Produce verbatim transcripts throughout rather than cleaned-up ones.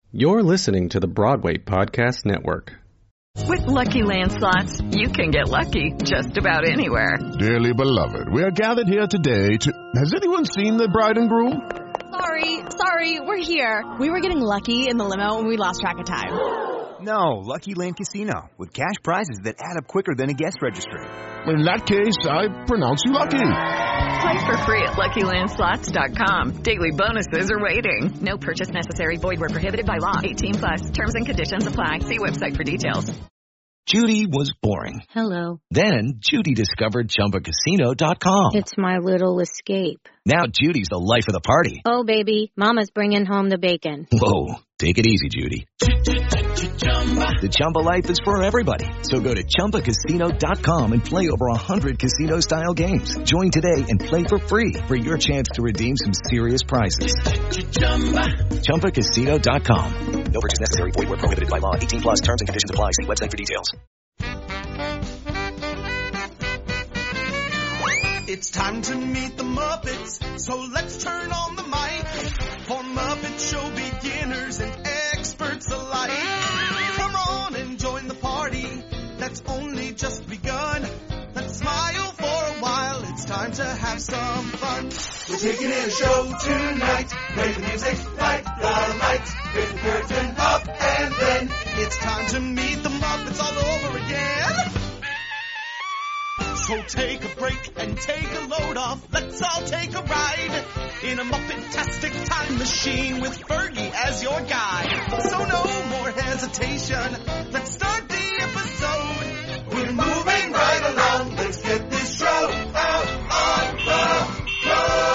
You're listening to the Broadway Podcast Network. With Lucky Land Slots, you can get lucky just about anywhere. Dearly beloved, we are gathered here today to... Has anyone seen the bride and groom? Sorry, sorry, we're here. We were getting lucky in the limo and we lost track of time. No, Lucky Land Casino, with cash prizes that add up quicker than a guest registry. In that case, I pronounce you lucky. Play for free at Lucky Land Slots dot com. Daily bonuses are waiting. No purchase necessary. Void where prohibited by law. eighteen plus. Terms and conditions apply. See website for details. Judy was boring. Hello. Then Judy discovered Chumba Casino dot com. It's my little escape. Now Judy's the life of the party. Oh, baby, mama's bringing home the bacon. Whoa, take it easy, Judy. The Chumba life is for everybody. So go to Chumba Casino dot com and play over one hundred casino-style games. Join today and play for free for your chance to redeem some serious prizes. Chumba Casino dot com. No purchase necessary. Void where prohibited by law. eighteen plus. Terms and conditions apply. See website for details. It's time to meet the Muppets, so let's turn on the mic for Muppet Show beginners and experts alike. Come on and join the party that's only just begun. Let's smile for a while, it's time to have some fun. We're taking in a show tonight, play the music, light the lights, raise the curtain up, and then it's time to meet the Muppets all over again. So take a break and take a load off. Let's all take a ride in a Muppet-tastic time machine with Fergie as your guide. So no more hesitation. Let's start the episode. We're moving right along. Let's get this show out on the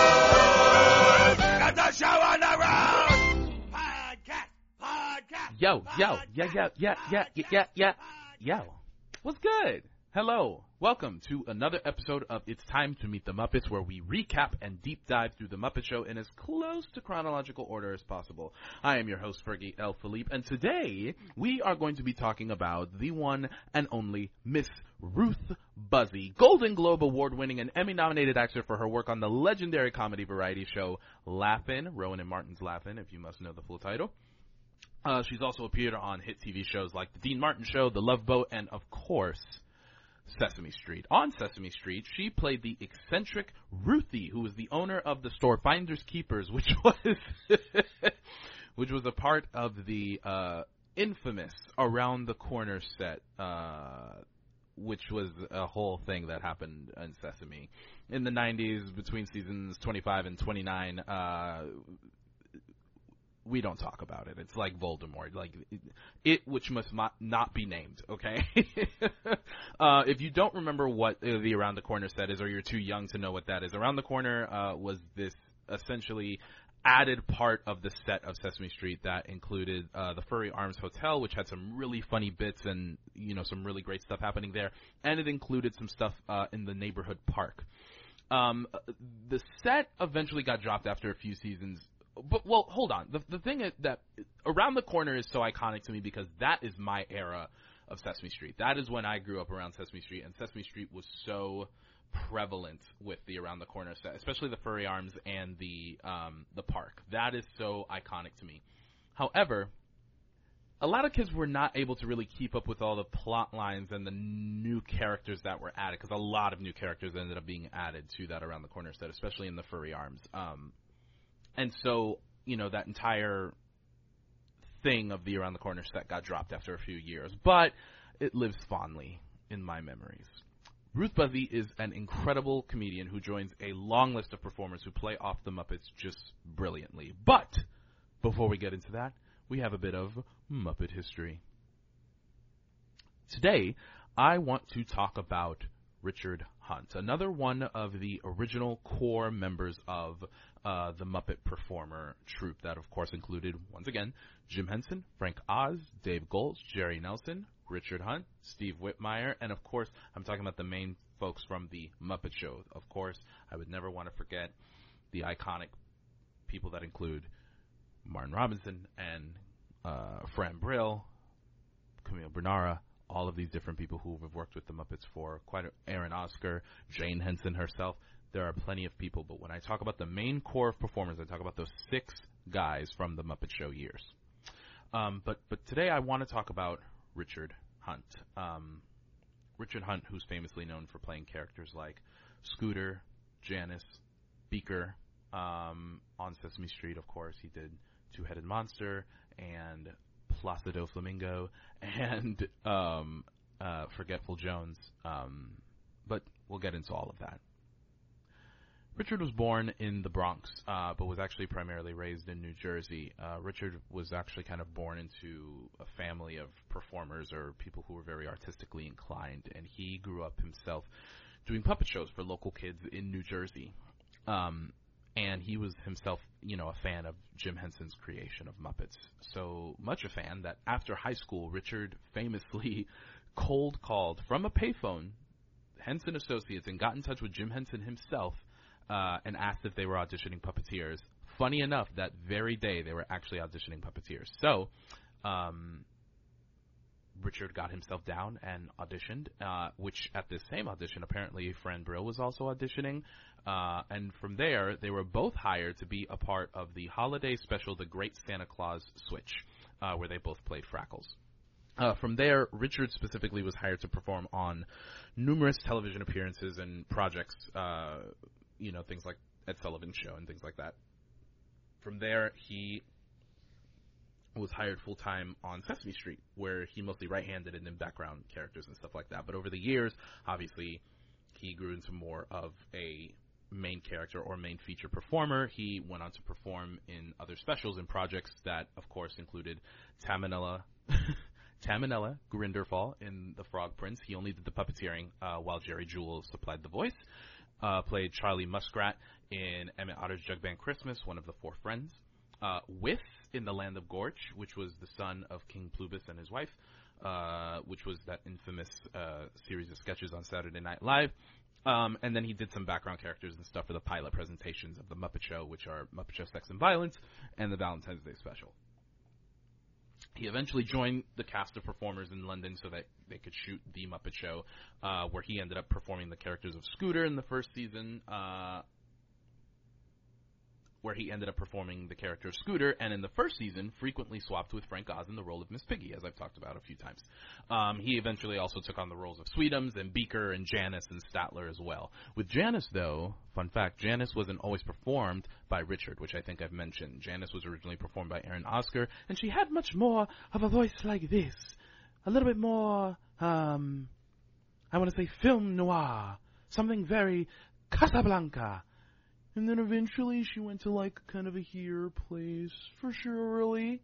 road. Got the show on the road. Podcast, podcast. Yo, yo, yeah, yeah, yeah, yeah, yeah, yeah, yo. What's good? Hello. Welcome to another episode of It's Time to Meet the Muppets, where we recap and deep dive through the Muppet Show in as close to chronological order as possible. I am your host, Fergie L. Philippe, and today we are going to be talking about the one and only Miss Ruth Buzzi, Golden Globe Award-winning and Emmy-nominated actor for her work on the legendary comedy variety show Laugh-In, Rowan and Martin's Laugh-In, if you must know the full title. Uh, she's also appeared on hit T V shows like The Dean Martin Show, The Love Boat, and, of course, Sesame Street. On Sesame Street, she played the eccentric Ruthie, who was the owner of the store Finders Keepers, which was which was a part of the uh, infamous Around the Corner set, uh, which was a whole thing that happened in Sesame. In the nineties, between seasons twenty-five and twenty-nine, uh, we don't talk about it. It's like Voldemort, like it which must not be named, okay? uh, if you don't remember what the Around the Corner set is, or you're too young to know what that is, Around the Corner uh, was this essentially added part of the set of Sesame Street that included uh, the Furry Arms Hotel, which had some really funny bits and, you know, some really great stuff happening there, and it included some stuff uh, in the neighborhood park. Um, the set eventually got dropped after a few seasons. But, well, hold on. The the thing is that Around the Corner is so iconic to me because that is my era of Sesame Street. That is when I grew up around Sesame Street, and Sesame Street was so prevalent with the Around the Corner set, especially the Furry Arms and the um, the park. That is so iconic to me. However, a lot of kids were not able to really keep up with all the plot lines and the new characters that were added, because a lot of new characters ended up being added to that Around the Corner set, especially in the Furry Arms. Um And so, you know, that entire thing of the Around the Corner set got dropped after a few years. But it lives fondly in my memories. Ruth Buzzi is an incredible comedian who joins a long list of performers who play off the Muppets just brilliantly. But before we get into that, we have a bit of Muppet history. Today, I want to talk about Richard Hunt, another one of the original core members of uh, the Muppet Performer troupe that, of course, included, once again, Jim Henson, Frank Oz, Dave Goelz, Jerry Nelson, Richard Hunt, Steve Whitmire, and, of course, I'm talking about the main folks from the Muppet Show. Of course, I would never want to forget the iconic people that include Martin Robinson and uh, Fran Brill, Camille Bernara, all of these different people who have worked with the Muppets for quite a, Aaron Oscar, Jane Henson herself. There are plenty of people, but when I talk about the main core of performers, I talk about those six guys from the Muppet Show years. Um, but, but today I want to talk about Richard Hunt. Um, Richard Hunt, who's famously known for playing characters like Scooter, Janice, Beaker. Um, on Sesame Street, of course, he did Two-Headed Monster and Placido Flamingo and um, uh, Forgetful Jones. Um, but we'll get into all of that. Richard was born in the Bronx, uh, but was actually primarily raised in New Jersey. Uh, Richard was actually kind of born into a family of performers or people who were very artistically inclined, and he grew up himself doing puppet shows for local kids in New Jersey. Um, and he was himself, you know, a fan of Jim Henson's creation of Muppets. So much a fan that after high school, Richard famously cold called from a payphone Henson Associates and got in touch with Jim Henson himself uh, and asked if they were auditioning puppeteers. Funny enough, that very day they were actually auditioning puppeteers. So um, Richard got himself down and auditioned, uh, which at this same audition, apparently Fran Brill was also auditioning. Uh, and from there, they were both hired to be a part of the holiday special, The Great Santa Claus Switch, uh, where they both played Frackles. Uh, from there, Richard specifically was hired to perform on numerous television appearances and projects, uh, you know, things like Ed Sullivan's Show and things like that. From there, he was hired full-time on Sesame Street, where he mostly right-handed and in background characters and stuff like that. But over the years, obviously, he grew into more of a main character or main feature performer. He went on to perform in other specials and projects that, of course, included Tamanella, Tamanella Grinderfall in The Frog Prince. He only did the puppeteering uh, while Jerry Jewell supplied the voice. Uh, played Charlie Muskrat in Emmett Otter's Jug Band Christmas, one of the four friends. Uh, With in The Land of Gorge, which was the son of King Plubis and his wife, uh, which was that infamous uh, series of sketches on Saturday Night Live. Um, and then he did some background characters and stuff for the pilot presentations of The Muppet Show, which are Muppet Show Sex and Violence and the Valentine's Day Special. He eventually joined the cast of performers in London so that they could shoot The Muppet Show, uh, where he ended up performing the characters of Scooter in the first season, uh, where he ended up performing the character of Scooter, and in the first season frequently swapped with Frank Oz in the role of Miss Piggy, as I've talked about a few times. Um, he eventually also took on the roles of Sweetums and Beaker and Janice and Statler as well. With Janice, though, fun fact, Janice wasn't always performed by Richard, which I think I've mentioned. Janice was originally performed by Erin Oscar, and she had much more of a voice like this. A little bit more, um, I want to say film noir. Something very Casablanca. And then eventually she went to, like, kind of a here place for Shirley.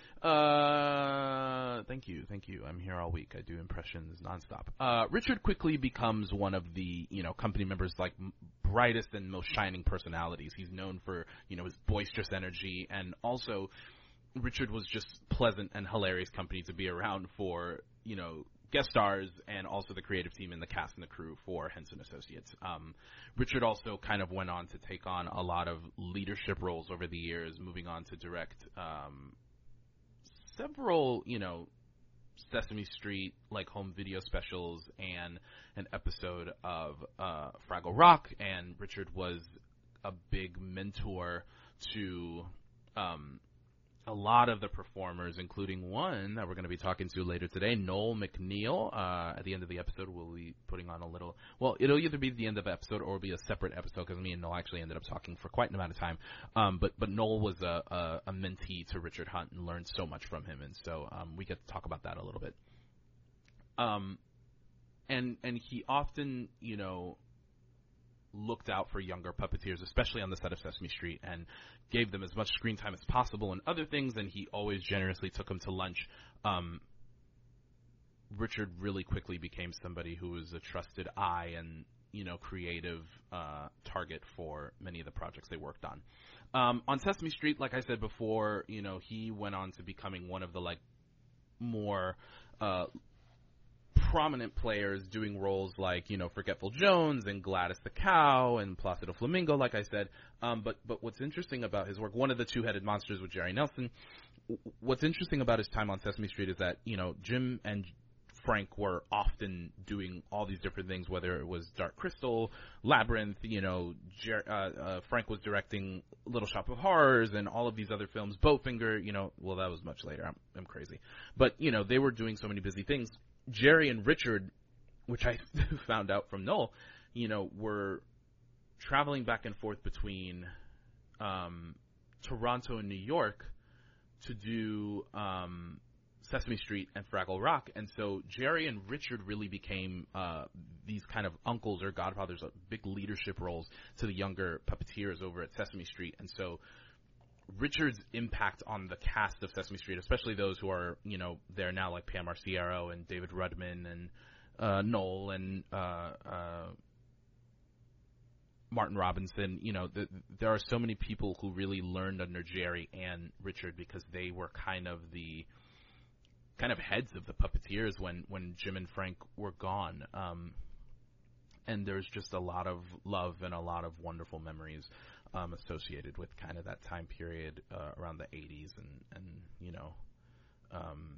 Uh, thank you, thank you. I'm here all week. I do impressions nonstop. Uh, Richard quickly becomes one of the, you know, company members' like m- brightest and most shining personalities. He's known for, you know, his boisterous energy, and also Richard was just pleasant and hilarious company to be around for, you know, guest stars and also the creative team and the cast and the crew for Henson Associates. Um, Richard also kind of went on to take on a lot of leadership roles over the years, moving on to direct um, several, you know, Sesame Street, like, home video specials and an episode of uh, Fraggle Rock. And Richard was a big mentor to um, a lot of the performers, including one that we're going to be talking to later today, Noel McNeil. Uh, at the end of the episode, we'll be putting on a little, well, it'll either be the end of the episode or it'll be a separate episode, because me and Noel actually ended up talking for quite an amount of time. Um, but, but Noel was a, a, a mentee to Richard Hunt and learned so much from him, and so um, we get to talk about that a little bit. Um, and, and he often, you know, looked out for younger puppeteers, especially on the set of Sesame Street, and gave them as much screen time as possible and other things, and he always generously took them to lunch. Um, Richard really quickly became somebody who was a trusted eye and, you know, creative uh, target for many of the projects they worked on. Um, on Sesame Street, like I said before, you know, he went on to becoming one of the, like, more uh, prominent players doing roles like, you know, Forgetful Jones and Gladys the Cow and Placido Flamingo, like I said. Um, but, but what's interesting about his work, one of the Two-Headed Monsters with Jerry Nelson, what's interesting about his time on Sesame Street is that, you know, Jim and Frank were often doing all these different things, whether it was Dark Crystal, Labyrinth, you know, Jer- uh, uh, Frank was directing Little Shop of Horrors and all of these other films, Bowfinger, you know, well, that was much later, I'm, I'm crazy. But, you know, they were doing so many busy things. Jerry and Richard, which I found out from Noel, you know, were traveling back and forth between um, Toronto and New York to do um, Sesame Street and Fraggle Rock. And so Jerry and Richard really became uh, these kind of uncles or godfathers, uh, big leadership roles to the younger puppeteers over at Sesame Street. And so Richard's impact on the cast of Sesame Street, especially those who are, you know, there now, like Pam Marciero and David Rudman and uh, Noel and uh, uh, Martin Robinson, you know, the, there are so many people who really learned under Jerry and Richard because they were kind of the kind of heads of the puppeteers when, when Jim and Frank were gone. Um, and there's just a lot of love and a lot of wonderful memories um, associated with kind of that time period uh, around the eighties and, and you know, um,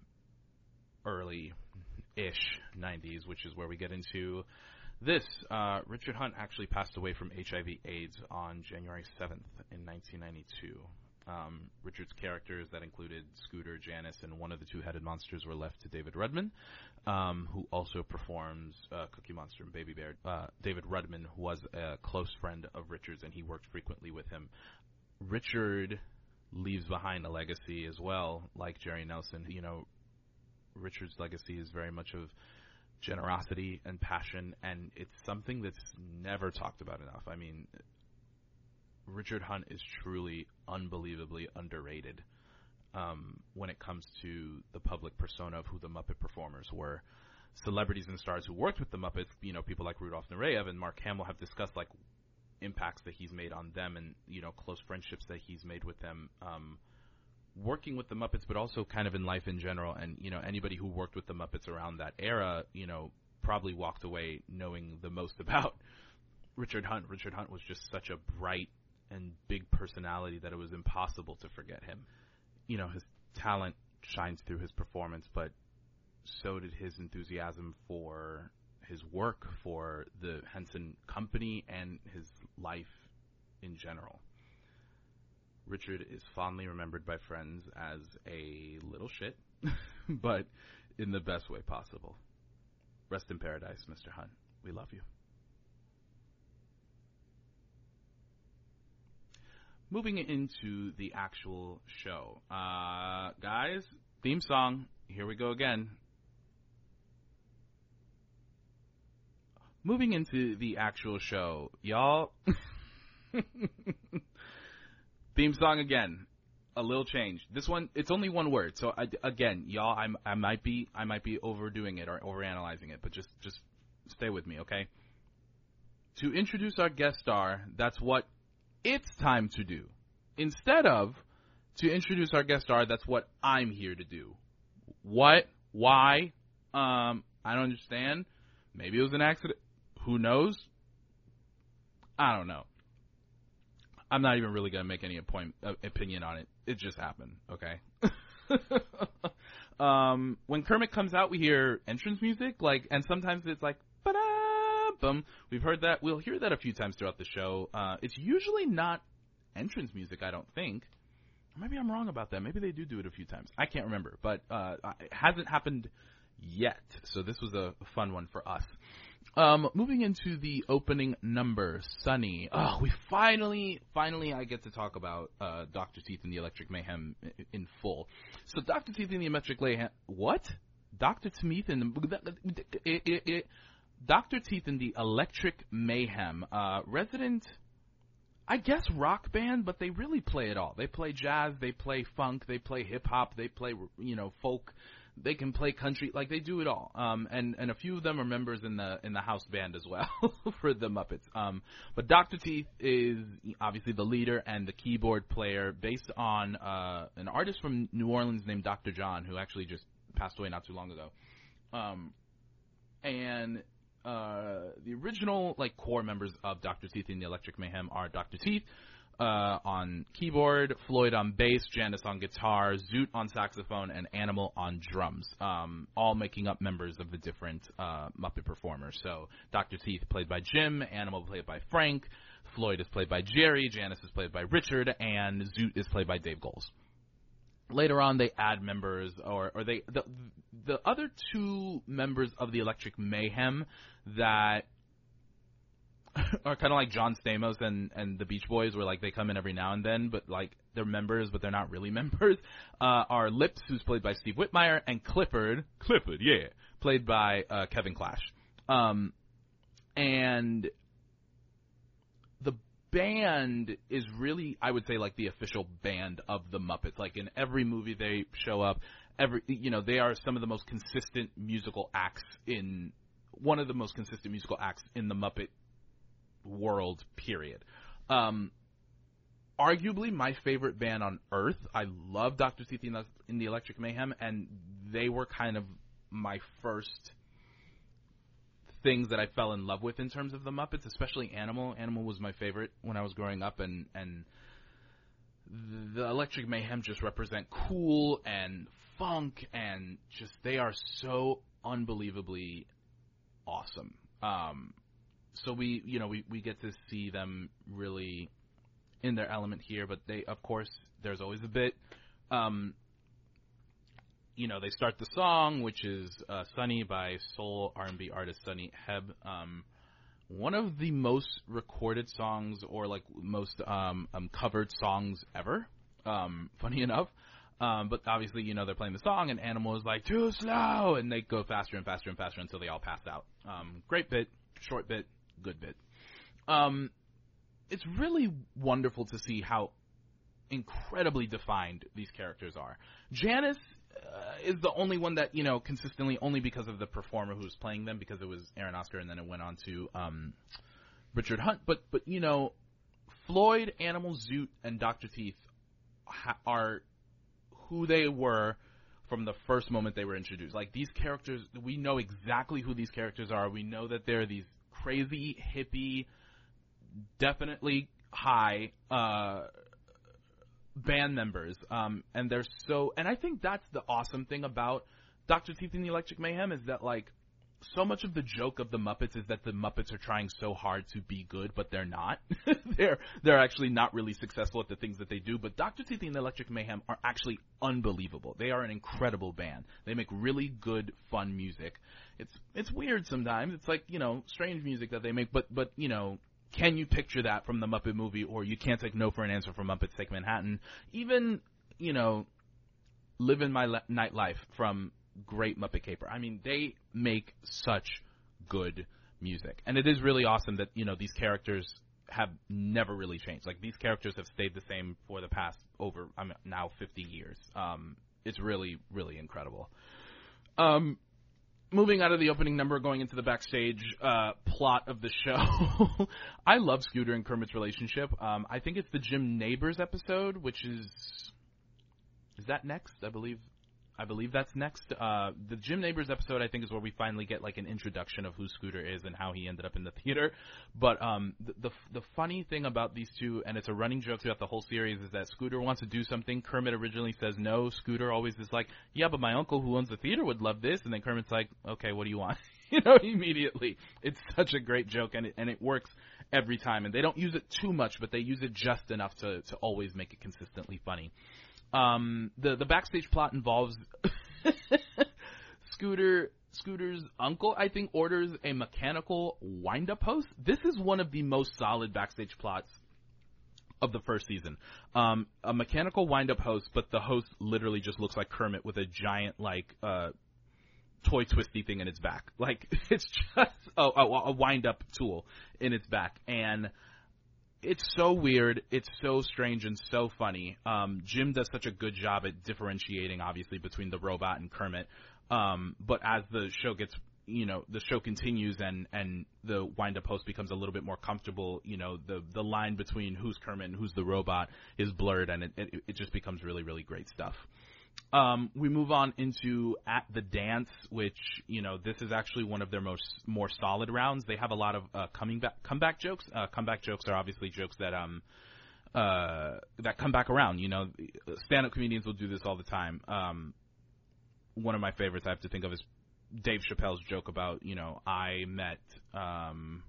early-ish nineties, which is where we get into this. uh, Richard Hunt actually passed away from H I V AIDS on January seventh in nineteen ninety-two. Um, Richard's characters that included Scooter, Janice, and one of the two-headed monsters were left to David Rudman, um, who also performs uh, Cookie Monster and Baby Bear. Uh, David Rudman was a close friend of Richard's, and he worked frequently with him. Richard leaves behind a legacy as well, like Jerry Nelson. You know, Richard's legacy is very much of generosity and passion, and it's something that's never talked about enough. I mean, Richard Hunt is truly unbelievably underrated um, when it comes to the public persona of who the Muppet performers were. Celebrities and stars who worked with the Muppets, you know, people like Rudolph Nureyev and Mark Hamill have discussed, like, impacts that he's made on them and, you know, close friendships that he's made with them, um, working with the Muppets, but also kind of in life in general. And, you know, anybody who worked with the Muppets around that era, you know, probably walked away knowing the most about Richard Hunt. Richard Hunt was just such a bright and big personality that it was impossible to forget him. You know, his talent shines through his performance, but so did his enthusiasm for his work, for the Henson Company, and his life in general. Richard is fondly remembered by friends as a little shit, but in the best way possible. Rest in paradise, Mister Hunt. We love you. Moving into the actual show. Uh, guys, theme song. Here we go again. Moving into the actual show. Y'all. Theme song again. A little change. This one, it's only one word. So I, again, y'all, I'm, I might be, I might be overdoing it or overanalyzing it, but just, just stay with me, okay? To introduce our guest star, that's what it's time to do. Instead of to introduce our guest star, that's what I'm here to do. What? Why? Um, I don't understand. Maybe it was an accident. Who knows? I don't know. I'm not even really going to make any point, uh, opinion on it. It just happened, okay? um, when Kermit comes out, we hear entrance music, like, and sometimes it's like, ba-da-bum. We've heard that. We'll hear that a few times throughout the show. Uh, it's usually not entrance music, I don't think. Maybe I'm wrong about that. Maybe they do do it a few times. I can't remember, but uh, it hasn't happened yet, so this was a fun one for us. Um, moving into the opening number, Sunny. Oh, we finally, finally, I get to talk about uh, Doctor Teeth and the Electric Mayhem in, in full. So, Doctor Teeth and the Electric Mayhem. What? Doctor Teeth and the Doctor Teeth and the Electric Mayhem. Uh, resident, I guess, rock band, but they really play it all. They play jazz, they play funk, they play hip hop, they play, you know, folk. They can play country, like they do it all. Um, and, and a few of them are members in the in the house band as well for the Muppets. Um, but Doctor Teeth is obviously the leader and the keyboard player, based on uh, an artist from New Orleans named Doctor John, who actually just passed away not too long ago. Um, and uh, the original like core members of Doctor Teeth and the Electric Mayhem are Doctor Teeth, uh, on keyboard, Floyd on bass, Janice on guitar, Zoot on saxophone, and Animal on drums, um, all making up members of the different uh, Muppet performers. So Doctor Teeth played by Jim, Animal played by Frank, Floyd is played by Jerry, Janice is played by Richard, and Zoot is played by Dave Goelz. Later on, they add members, or, or they the, the other two members of the Electric Mayhem that are kind of like John Stamos and, and the Beach Boys, where like they come in every now and then, but like they're members, but they're not really members, uh, are Lips, who's played by Steve Whitmire, and Clifford, Clifford, yeah, played by uh, Kevin Clash. Um, and the band is really, I would say, like the official band of the Muppets. Like in every movie they show up, every you know they are some of the most consistent musical acts in one of the most consistent musical acts in the Muppet world. Period. Um, arguably my favorite band on Earth. I love Doctor Teeth in the Electric Mayhem, and they were kind of my first things that I fell in love with in terms of the Muppets, especially Animal. Animal was my favorite when I was growing up, and, and the Electric Mayhem just represent cool and funk, and just they are so unbelievably awesome. Um, so we, you know, we, we get to see them really in their element here, but they, of course, there's always a bit. Um, You know, they start the song, which is uh, Sunny by soul R and B artist Sunny Hebb. Um, one of the most recorded songs, or like most um, um, covered songs ever, um, funny enough. Um, but obviously, you know, they're playing the song, and Animal is like, too slow, and they go faster and faster and faster until they all pass out. Um, great bit, short bit, good bit. Um, it's really wonderful to see how incredibly defined these characters are. Janice Uh, is the only one that, you know, consistently, only because of the performer who was playing them, because it was Aaron Oscar and then it went on to um, Richard Hunt. But, but you know, Floyd, Animal, Zoot, and Doctor Teeth ha- are who they were from the first moment they were introduced. Like, these characters, we know exactly who these characters are. We know that they're these crazy, hippie, definitely high, uh, band members, um, and they're so, and I think that's the awesome thing about Doctor Teeth in the Electric Mayhem, is that, like, so much of the joke of the Muppets is that the Muppets are trying so hard to be good, but they're not. they're they're actually not really successful at the things that they do, but Doctor Teeth in the Electric Mayhem are actually unbelievable. They are an incredible band. They make really good, fun music. It's it's weird sometimes. It's like, you know, strange music that they make, but, but you know, can you picture that from the Muppet movie? Or You Can't Take No for an Answer from Muppets Take Manhattan. Even, you know, Living My Le- Nightlife from Great Muppet Caper. I mean, they make such good music. And it is really awesome that, you know, these characters have never really changed. Like, these characters have stayed the same for the past over, I mean, now fifty years. Um, it's really, really incredible. Um, Moving out of the opening number, going into the backstage uh, plot of the show, I love Scooter and Kermit's relationship. Um, I think it's the Jim Neighbors episode, which is is that next? I believe I believe that's next. Uh, the Jim Neighbors episode, I think, is where we finally get like an introduction of who Scooter is and how he ended up in the theater. But um, the, the the funny thing about these two, and it's a running joke throughout the whole series, is that Scooter wants to do something. Kermit originally says no. Scooter always is like, yeah, but my uncle who owns the theater would love this. And then Kermit's like, okay, what do you want? You know, immediately. It's such a great joke, and it, and it works every time. And they don't use it too much, but they use it just enough to, to always make it consistently funny. Um, the, the backstage plot involves Scooter, Scooter's uncle, I think, orders a mechanical wind-up host. This is one of the most solid backstage plots of the first season. Um, a mechanical wind-up host, but the host literally just looks like Kermit with a giant, like, uh, toy twisty thing in its back. Like, it's just a, a, a wind-up tool in its back. And it's so weird, it's so strange, and so funny. Um, Jim does such a good job at differentiating, obviously, between the robot and Kermit. Um, but as the show gets, you know, the show continues and, and the wind-up host becomes a little bit more comfortable, you know, the, the line between who's Kermit and who's the robot is blurred, and it, it, it just becomes really, really great stuff. Um, we move on into At the Dance, which, you know, this is actually one of their most more solid rounds. They have a lot of uh, coming back comeback jokes. Uh, comeback jokes are obviously jokes that um uh, that come back around. You know, stand-up comedians will do this all the time. Um, one of my favorites I have to think of is Dave Chappelle's joke about, you know, I met, um,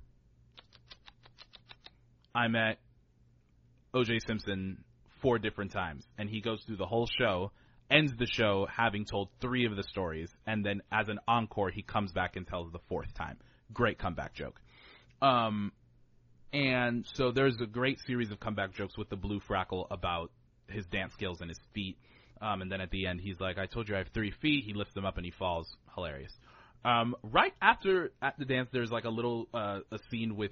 I met O J Simpson four different times, and he goes through the whole show, ends the show having told three of the stories, and then as an encore, he comes back and tells the fourth time. Great comeback joke. Um, and so there's a great series of comeback jokes with the Blue Frackle about his dance skills and his feet. Um, and then at the end, he's like, I told you I have three feet. He lifts them up and he falls. Hilarious. Um, right after at the dance, there's like a little uh, a scene with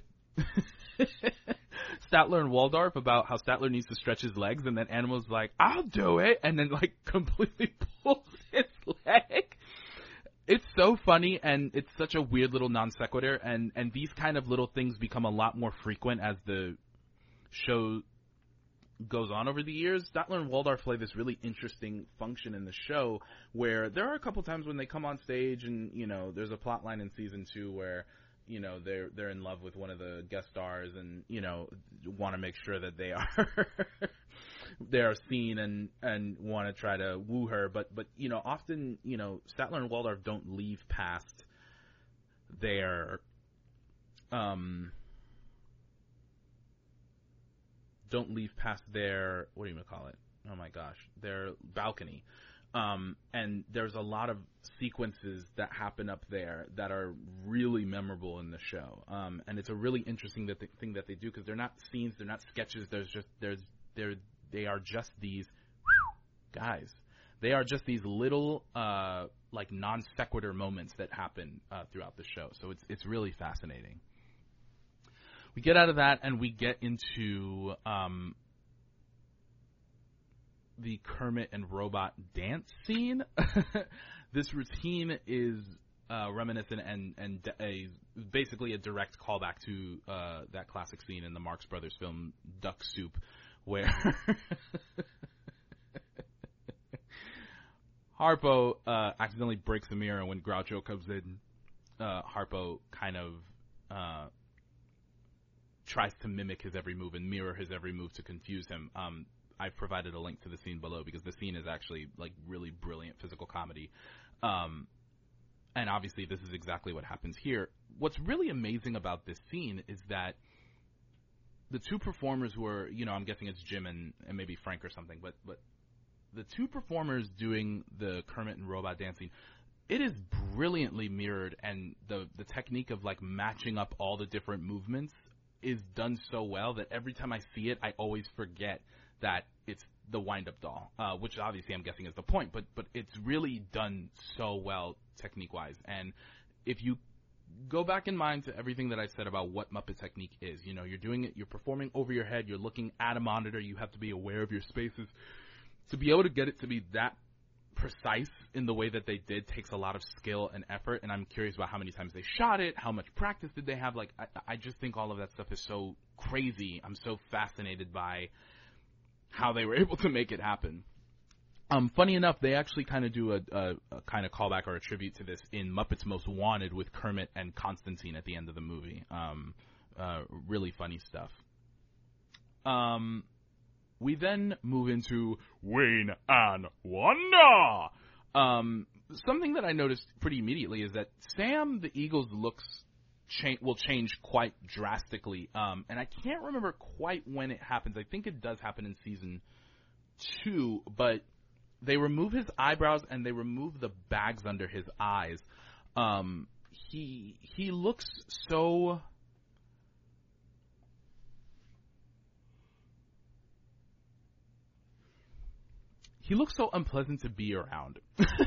Statler and Waldorf about how Statler needs to stretch his legs, and then Animal's like, I'll do it, and then like completely pulls his leg. It's so funny, and it's such a weird little non sequitur, and, and these kind of little things become a lot more frequent as the show goes on over the years. Statler and Waldorf play this really interesting function in the show where there are a couple times when they come on stage and, you know, there's a plot line in season two where, you know, they're they're in love with one of the guest stars and, you know, want to make sure that they are they are seen and and want to try to woo her, but but you know, often, you know, Statler and Waldorf don't leave past their um don't leave past their, what do you want to call it? Oh my gosh, their balcony. Um, and there's a lot of sequences that happen up there that are really memorable in the show. Um, and it's a really interesting that th- thing that they do because they're not scenes, they're not sketches. There's just, there's, they're, they are just these guys. They are just these little, uh, like non sequitur moments that happen, uh, throughout the show. So it's, it's really fascinating. We get out of that and we get into um, the Kermit and Robot dance scene. This routine is uh, reminiscent and, and a, basically a direct callback to uh, that classic scene in the Marx Brothers film Duck Soup, where Harpo uh, accidentally breaks a mirror, and when Groucho comes in, uh, Harpo kind of uh, tries to mimic his every move and mirror his every move to confuse him. Um, I've provided a link to the scene below because the scene is actually like really brilliant physical comedy. Um, and obviously this is exactly what happens here. What's really amazing about this scene is that the two performers who are, you know, I'm guessing it's Jim and, and maybe Frank or something, but, but the two performers doing the Kermit and Robot dancing, it is brilliantly mirrored, and the, the technique of like matching up all the different movements is done so well that every time I see it, I always forget that it's the wind-up doll, uh, which obviously I'm guessing is the point, but but it's really done so well technique-wise. And if you go back in mind to everything that I said about what Muppet technique is, you know, you're doing it, you're performing over your head, you're looking at a monitor, you have to be aware of your spaces. To be able to get it to be that precise in the way that they did takes a lot of skill and effort, and I'm curious about how many times they shot it, how much practice did they have. Like, I, I just think all of that stuff is so crazy. I'm so fascinated by how they were able to make it happen. Um, funny enough, they actually kind of do a, a, a kind of callback or a tribute to this in Muppets Most Wanted with Kermit and Constantine at the end of the movie. Um, uh, really funny stuff. Um... We then move into Wayne and Wanda. Um, something that I noticed pretty immediately is that Sam the Eagle's looks cha- will change quite drastically. Um, and I can't remember quite when it happens. I think it does happen in season two, but they remove his eyebrows and they remove the bags under his eyes. Um, he he looks so... He looks so unpleasant to be around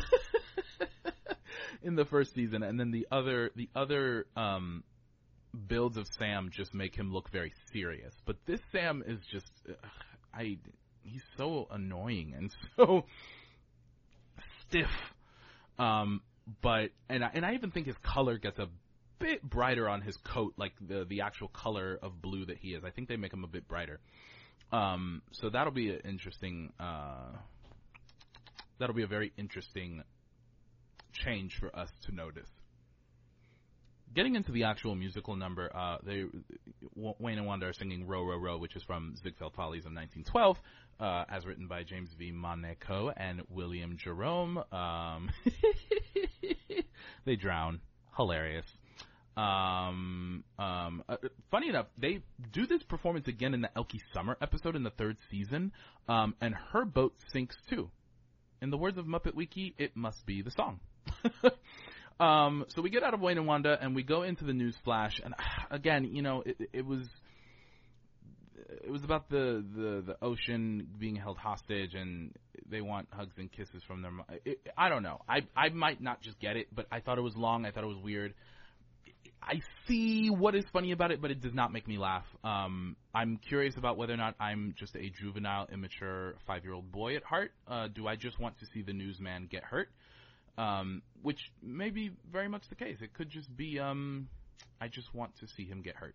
in the first season, and then the other the other um, builds of Sam just make him look very serious. But this Sam is just, uh, I he's so annoying and so stiff. Um, but and I, and I even think his color gets a bit brighter on his coat, like the the actual color of blue that he is. I think they make him a bit brighter. Um, so that'll be an interesting. Uh, That'll be a very interesting change for us to notice. getting into the actual musical number, uh, they Wayne and Wanda are singing "Row, Row, Row," which is from Ziegfeld Follies of nineteen twelve, uh, as written by James V. Monaco and William Jerome. Um, they drown. Hilarious. Um, um, uh, funny enough, they do this performance again in the Elkie Summer episode in the third season, um, and her boat sinks too. In the words of Muppet Wiki, it must be the song. um, so we get out of Wayne and Wanda, and we go into the news flash, and uh, again, you know, it, it was it was about the, the, the ocean being held hostage, and they want hugs and kisses from their. It, I don't know. I I might not just get it, but I thought it was long. I thought it was weird. I see what is funny about it, but it does not make me laugh. Um, I'm curious about whether or not I'm just a juvenile, immature five-year-old boy at heart. Uh, do I just want to see the newsman get hurt? Um, which may be very much the case. It could just be, um, I just want to see him get hurt.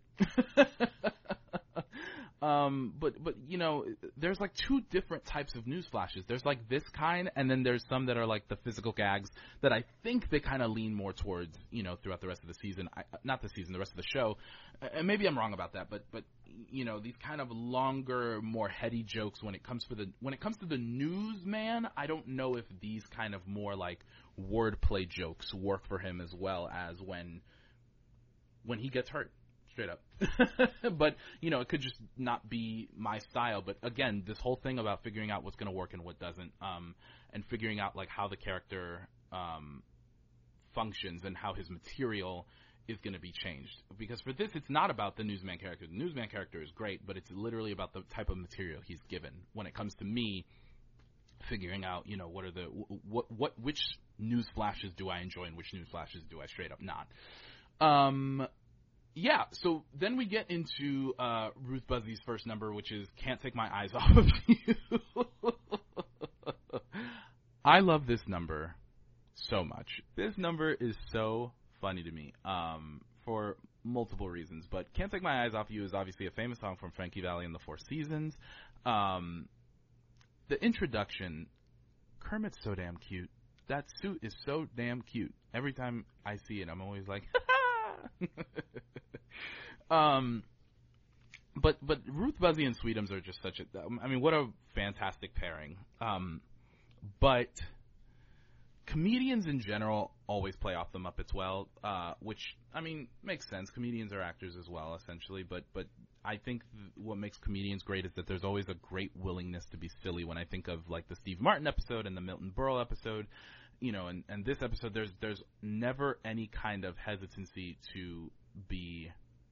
Um, but, but, you know, there's like two different types of news flashes. There's like this kind, and then there's some that are like the physical gags that I think they kind of lean more towards, you know, throughout the rest of the season. I, not the season, the rest of the show. And maybe I'm wrong about that, but, but, you know, these kind of longer, more heady jokes when it comes for the, when it comes to the newsman, I don't know if these kind of more like wordplay jokes work for him as well as when, when he gets hurt. Straight up. But, you know, it could just not be my style. But, again, this whole thing about figuring out what's going to work and what doesn't, um, and figuring out, like, how the character um, functions and how his material is going to be changed. Because for this, it's not about the newsman character. The newsman character is great, but it's literally about the type of material he's given. When it comes to me, figuring out, you know, what are the, what, what, which news flashes do I enjoy and which news flashes do I straight up not. Um... Yeah, so then we get into uh, Ruth Buzzy's first number, which is Can't Take My Eyes Off of You. I love this number so much. This number is so funny to me um, for multiple reasons. But Can't Take My Eyes Off You is obviously a famous song from Frankie Valli and the Four Seasons. Um, the introduction, Kermit's so damn cute. That suit is so damn cute. Every time I see it, I'm always like, um, but but Ruth Buzzy and Sweetums are just such a, I mean, what a fantastic pairing. Um, but comedians in general always play off the Muppets well, uh, which, I mean, makes sense. Comedians are actors as well, essentially. But but I think th- what makes comedians great is that there's always a great willingness to be silly. When I think of like the Steve Martin episode and the Milton Berle episode, you know, and, and this episode, there's there's never any kind of hesitancy to be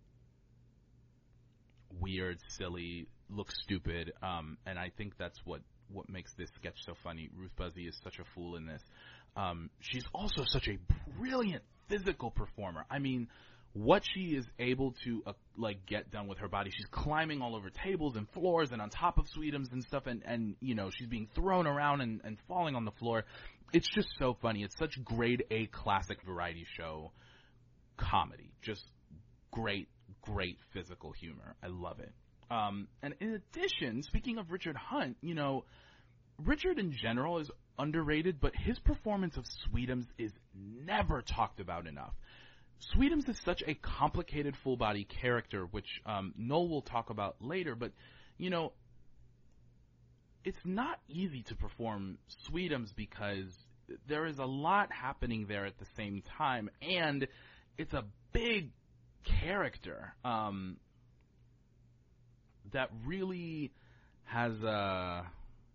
weird, silly, look stupid, um, and I think that's what, what makes this sketch so funny. Ruth Buzzy is such a fool in this. Um, she's also such a brilliant physical performer. I mean, what she is able to uh, like get done with her body. She's climbing all over tables and floors and on top of Sweetums and stuff, and, and you know, she's being thrown around and, and falling on the floor. It's just so funny. It's such grade A classic variety show comedy. Just great, great physical humor. I love it. Um, and in addition, speaking of Richard Hunt, you know, Richard in general is underrated, but his performance of Sweetums is never talked about enough. Sweetums is such a complicated full-body character, which um, Noel will talk about later, but, you know, it's not easy to perform Sweetums because there is a lot happening there at the same time, and it's a big character um, that really has a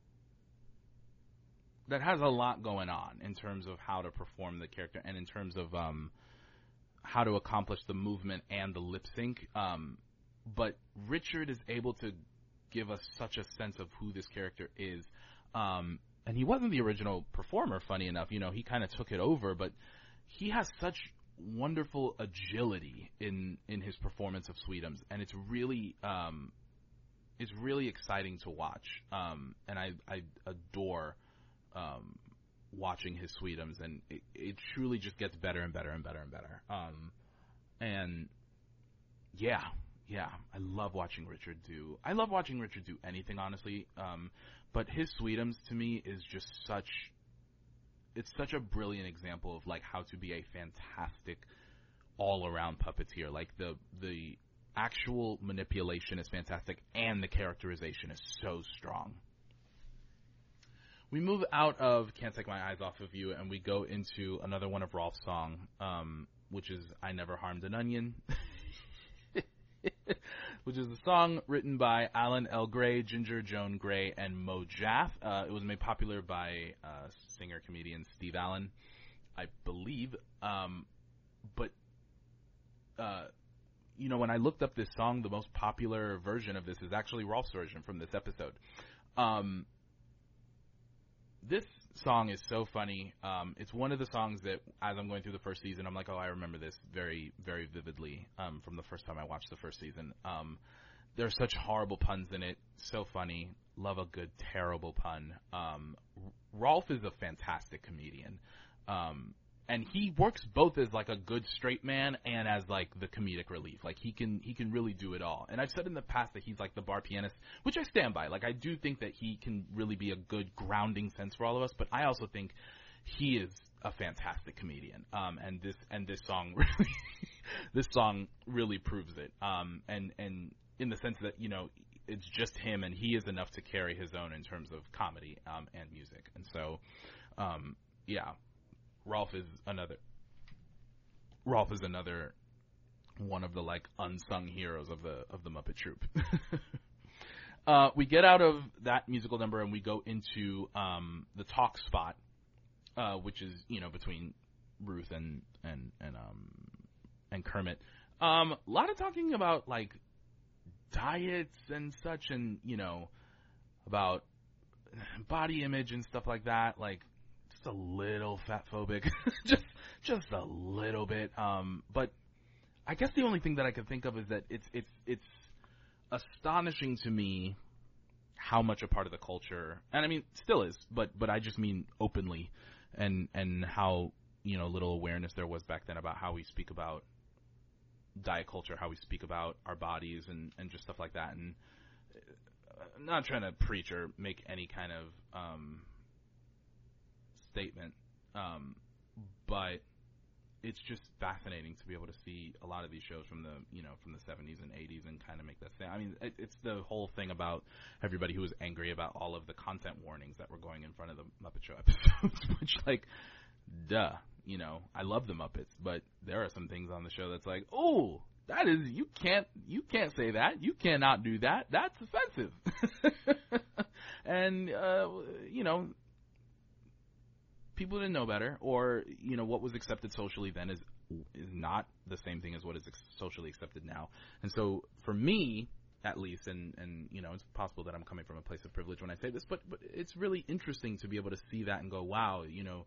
that has a lot going on in terms of how to perform the character and in terms of um, how to accomplish the movement and the lip sync. Um, but Richard is able to give us such a sense of who this character is. Um, and he wasn't the original performer, funny enough. You know, he kind of took it over, but he has such wonderful agility in, in his performance of Sweetums, and it's really um, it's really exciting to watch. Um, and I, I adore um, watching his Sweetums, and it, it truly just gets better and better and better and better. Um, and yeah, yeah, I love watching Richard do. I love watching Richard do anything, honestly. Um, but his Sweetums to me is just such. It's such a brilliant example of like how to be a fantastic all around puppeteer. Like the the actual manipulation is fantastic, and the characterization is so strong. We move out of Can't Take My Eyes Off of You, and we go into another one of Rolf's song, um, which is I Never Harmed an Onion, which is a song written by Alan L. Gray, Ginger Joan Gray, and Mo Jaff. Uh, it was made popular by uh, singer-comedian Steve Allen, I believe. Um, but, uh, you know, when I looked up this song, the most popular version of this is actually Rolf's version from this episode. Um, this song is so funny. Um, it's one of the songs that, as I'm going through the first season, I'm like, oh, I remember this very, very vividly um, from the first time I watched the first season. Um, there are such horrible puns in it. So funny. Love a good, terrible pun. Um, Rolf is a fantastic comedian. Um, and he works both as like a good straight man and as like the comedic relief. Like he can, he can really do it all. And I've said in the past that he's like the bar pianist, which I stand by. Like I do think that he can really be a good grounding sense for all of us, but I also think he is a fantastic comedian. Um, and this, and this song really, this song really proves it. Um, and, and in the sense that, you know, it's just him and he is enough to carry his own in terms of comedy, um, and music. And so, um, yeah. Rolf is another Rolf is another one of the like unsung heroes of the of the Muppet Troupe. uh, we get out of that musical number and we go into um, the talk spot, uh, which is, you know, between Ruth and and and um and Kermit. Um, a lot of talking about like diets and such, and you know, about body image and stuff like that. Like, just a little fat phobic, just just a little bit. Um, but I guess the only thing that I can think of is that it's it's it's astonishing to me how much a part of the culture, and I mean still is, but but I just mean openly, and and how, you know, little awareness there was back then about how we speak about diet culture, how we speak about our bodies, and and just stuff like that. And I'm not trying to preach or make any kind of um, statement, um, but it's just fascinating to be able to see a lot of these shows from the, you know, from the seventies and eighties and kind of make that stand. I mean, it, it's the whole thing about everybody who was angry about all of the content warnings that were going in front of the Muppet Show episodes, which, like, duh, you know, I love the Muppets, but there are some things on the show that's like, oh, that is, you can't, you can't say that, you cannot do that, that's offensive. And, uh, you know, people didn't know better, or, you know, what was accepted socially then is is not the same thing as what is ex- socially accepted now. And so for me, at least, and, and, you know, it's possible that I'm coming from a place of privilege when I say this, but, but it's really interesting to be able to see that and go, wow, you know,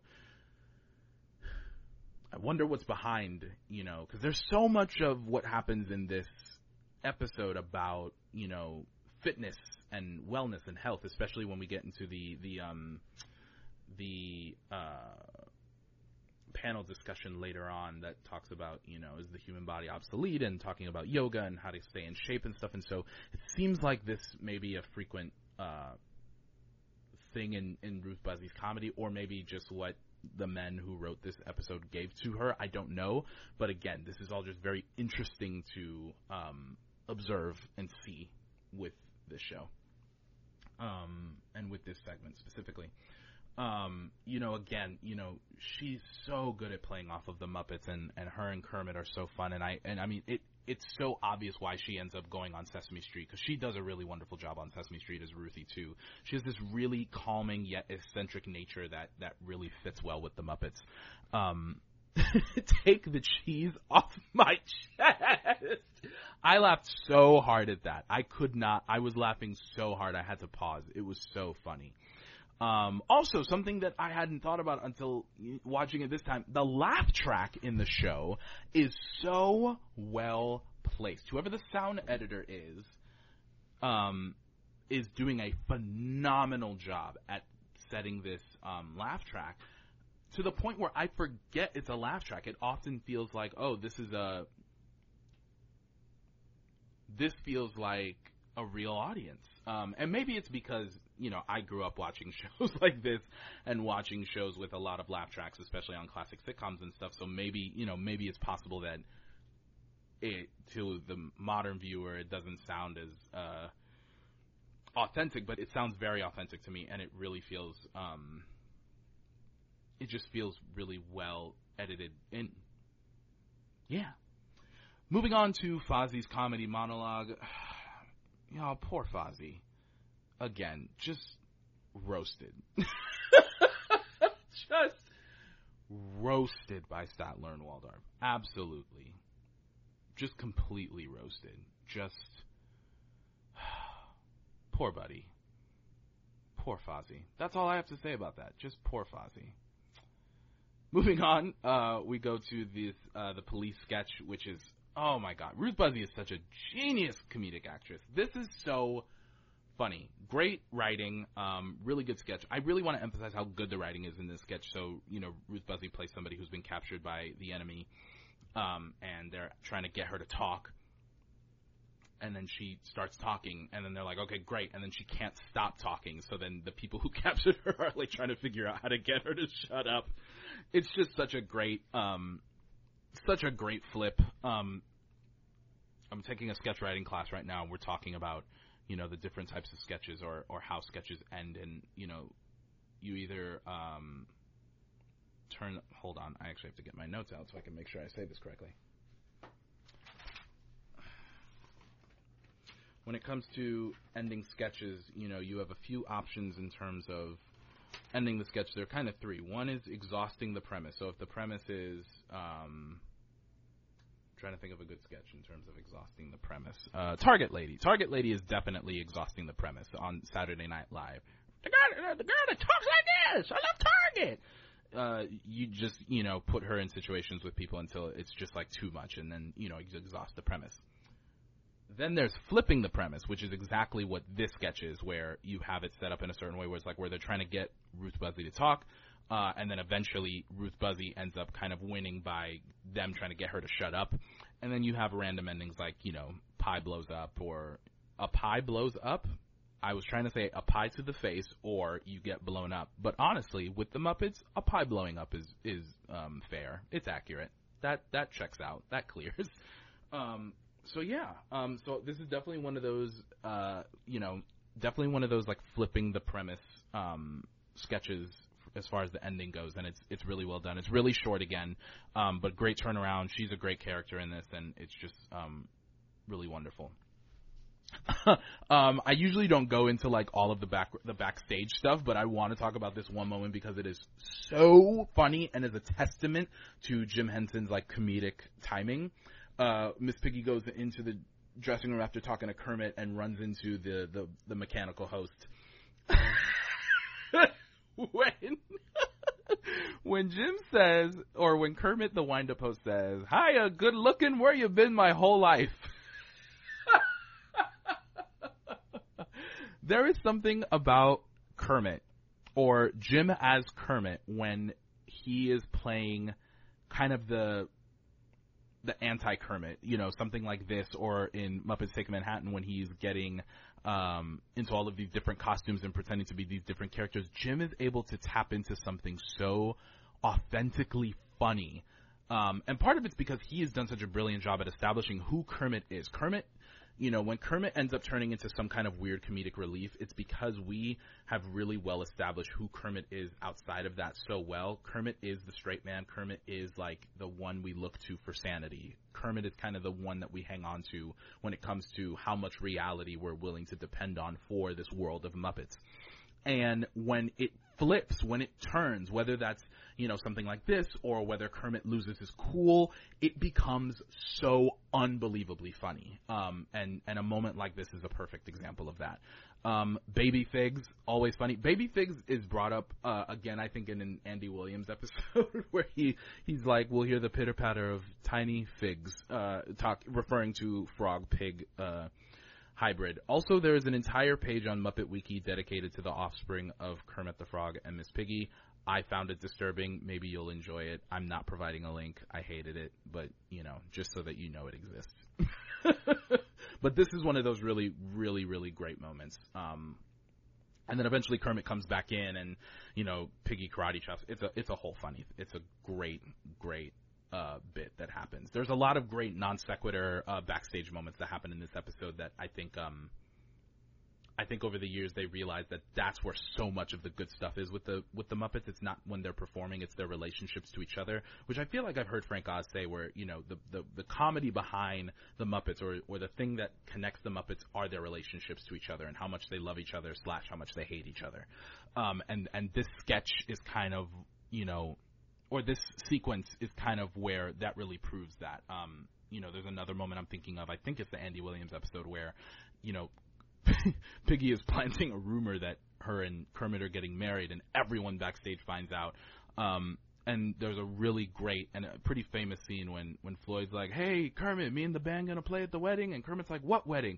I wonder what's behind, you know, because there's so much of what happens in this episode about, you know, fitness and wellness and health, especially when we get into the, the, um, the, uh, panel discussion later on that talks about, you know, is the human body obsolete, and talking about yoga and how to stay in shape and stuff. And so it seems like this may be a frequent, uh, thing in, in Ruth Buzzy's comedy, or maybe just what the men who wrote this episode gave to her. I don't know. But again, this is all just very interesting to, um, observe and see with this show. Um, and with this segment specifically. Um, you know, again, you know, she's so good at playing off of the Muppets, and, and her and Kermit are so fun. And I, and I mean, it, it's so obvious why she ends up going on Sesame Street, because she does a really wonderful job on Sesame Street as Ruthie too. She has this really calming yet eccentric nature that, that really fits well with the Muppets. Um, take the cheese off my chest. I laughed so hard at that. I could not, I was laughing so hard I had to pause. It was so funny. Um, also, something that I hadn't thought about until watching it this time, the laugh track in the show is so well placed. Whoever the sound editor is, um, is doing a phenomenal job at setting this um, laugh track, to the point where I forget it's a laugh track. It often feels like, oh, this is a, this feels like a real audience. Um, and maybe it's because, you know, I grew up watching shows like this and watching shows with a lot of laugh tracks, especially on classic sitcoms and stuff. So maybe, you know, maybe it's possible that it to the modern viewer, it doesn't sound as uh, authentic, but it sounds very authentic to me, and it really feels, um, it just feels really well edited in. Yeah. Moving on to Fozzie's comedy monologue. Y'all, poor Fozzie. Again, just roasted. Just roasted by Statler and Waldorf. Absolutely. Just completely roasted. Just poor buddy. Poor Fozzie. That's all I have to say about that. Just poor Fozzie. Moving on, uh, we go to this, uh, the police sketch, which is, oh my god, Ruth Buzzi is such a genius comedic actress. This is so funny. Great writing, um, really good sketch. I really want to emphasize how good the writing is in this sketch. So, you know, Ruth Buzzi plays somebody who's been captured by the enemy, um, and they're trying to get her to talk. And then she starts talking, and then they're like, okay, great. And then she can't stop talking. So then the people who captured her are like trying to figure out how to get her to shut up. It's just such a great, um, such a great flip. Um, I'm taking a sketch writing class right now, and we're talking about, you know, the different types of sketches or, or how sketches end. And, you know, you either, um, turn, hold on, I actually have to get my notes out so I can make sure I say this correctly. When it comes to ending sketches, you know, you have a few options in terms of ending the sketch. There are kind of three. One is exhausting the premise. So if the premise is, um, I'm trying to think of a good sketch in terms of exhausting the premise. Uh, Target Lady. Target Lady is definitely exhausting the premise on Saturday Night Live. The girl, the girl that talks like this, I love Target. Uh, you just, you know, put her in situations with people until it's just like too much, and then, you know, you exhaust the premise. Then there's flipping the premise, which is exactly what this sketch is, where you have it set up in a certain way where it's like where they're trying to get Ruth Buzzi to talk, uh, and then eventually Ruth Buzzi ends up kind of winning by them trying to get her to shut up. And then you have random endings like, you know, pie blows up, or a pie blows up. I was trying to say a pie to the face, or you get blown up. But honestly, with the Muppets, a pie blowing up is, is um, fair. It's accurate. That, that checks out. That clears. Um... So yeah, um, so this is definitely one of those, uh, you know, definitely one of those like flipping the premise um, sketches as far as the ending goes, and it's it's really well done. It's really short again, um, but great turnaround. She's a great character in this, and it's just um, really wonderful. um, I usually don't go into like all of the back the backstage stuff, but I want to talk about this one moment because it is so funny and is a testament to Jim Henson's like comedic timing. Uh, Miss Piggy goes into the dressing room after talking to Kermit and runs into the, the, the mechanical host. when, when Jim says, or when Kermit the wind-up host says, "Hiya, good looking, where you been my whole life?" There is something about Kermit, or Jim as Kermit, when he is playing kind of the the anti-Kermit, you know, something like this, or in Muppets Take Manhattan when he's getting um, into all of these different costumes and pretending to be these different characters. Jim is able to tap into something so authentically funny. Um, and part of it's because he has done such a brilliant job at establishing who Kermit is. Kermit, you know, when Kermit ends up turning into some kind of weird comedic relief, it's because we have really well established who Kermit is outside of that so well. Kermit is the straight man. Kermit is like the one we look to for sanity. Kermit is kind of the one that we hang on to when it comes to how much reality we're willing to depend on for this world of Muppets. And when it flips, when it turns, whether that's, you know, something like this or whether Kermit loses his cool, it becomes so unbelievably funny. Um, and, and a moment like this is a perfect example of that. Um, Baby Figs, always funny. Baby Figs is brought up, uh, again, I think in an Andy Williams episode where he, he's like, we'll hear the pitter patter of tiny figs, uh, talk, referring to frog pig, uh, hybrid. Also, there is an entire page on Muppet Wiki dedicated to the offspring of Kermit the Frog and Miss Piggy. I found it disturbing. Maybe you'll enjoy it. I'm not providing a link. I hated it, but, you know, just so that you know it exists. But this is one of those really, really, really great moments. Um, and then eventually Kermit comes back in and, you know, Piggy karate chops. It's a, it's a whole funny, it's a great, great, uh, bit that happens. There's a lot of great non sequitur uh, backstage moments that happen in this episode that I think um I think over the years they realized that that's where so much of the good stuff is with the with the Muppets. It's not when they're performing, it's their relationships to each other, which I feel like I've heard Frank Oz say where, you know, the, the, the comedy behind the Muppets or, or the thing that connects the Muppets are their relationships to each other and how much they love each other slash how much they hate each other. Um, and, and this sketch is kind of, you know, or this sequence is kind of where that really proves that. Um, you know, there's another moment I'm thinking of. I think it's the Andy Williams episode where, you know, Piggy is planting a rumor that her and Kermit are getting married, and everyone backstage finds out. Um, and there's a really great and a pretty famous scene when, when Floyd's like, "Hey, Kermit, me and the band gonna play at the wedding?" And Kermit's like, "What wedding?"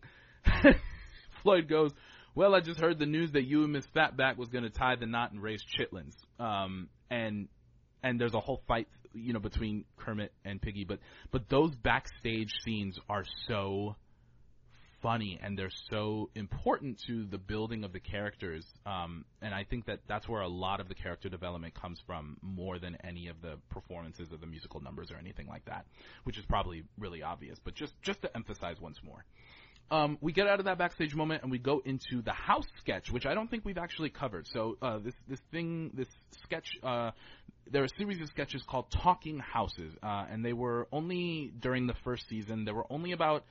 Floyd goes, "Well, I just heard the news that you and Miss Fatback was gonna tie the knot and raise chitlins." Um, and and there's a whole fight, you know, between Kermit and Piggy, but but those backstage scenes are so funny and they're so important to the building of the characters, um, and I think that that's where a lot of the character development comes from more than any of the performances of the musical numbers or anything like that, which is probably really obvious, but just just to emphasize once more. Um, we get out of that backstage moment and we go into the house sketch, which I don't think we've actually covered. So uh, this this thing, this sketch, uh, there are a series of sketches called Talking Houses, uh, and they were only during the first season. There were only about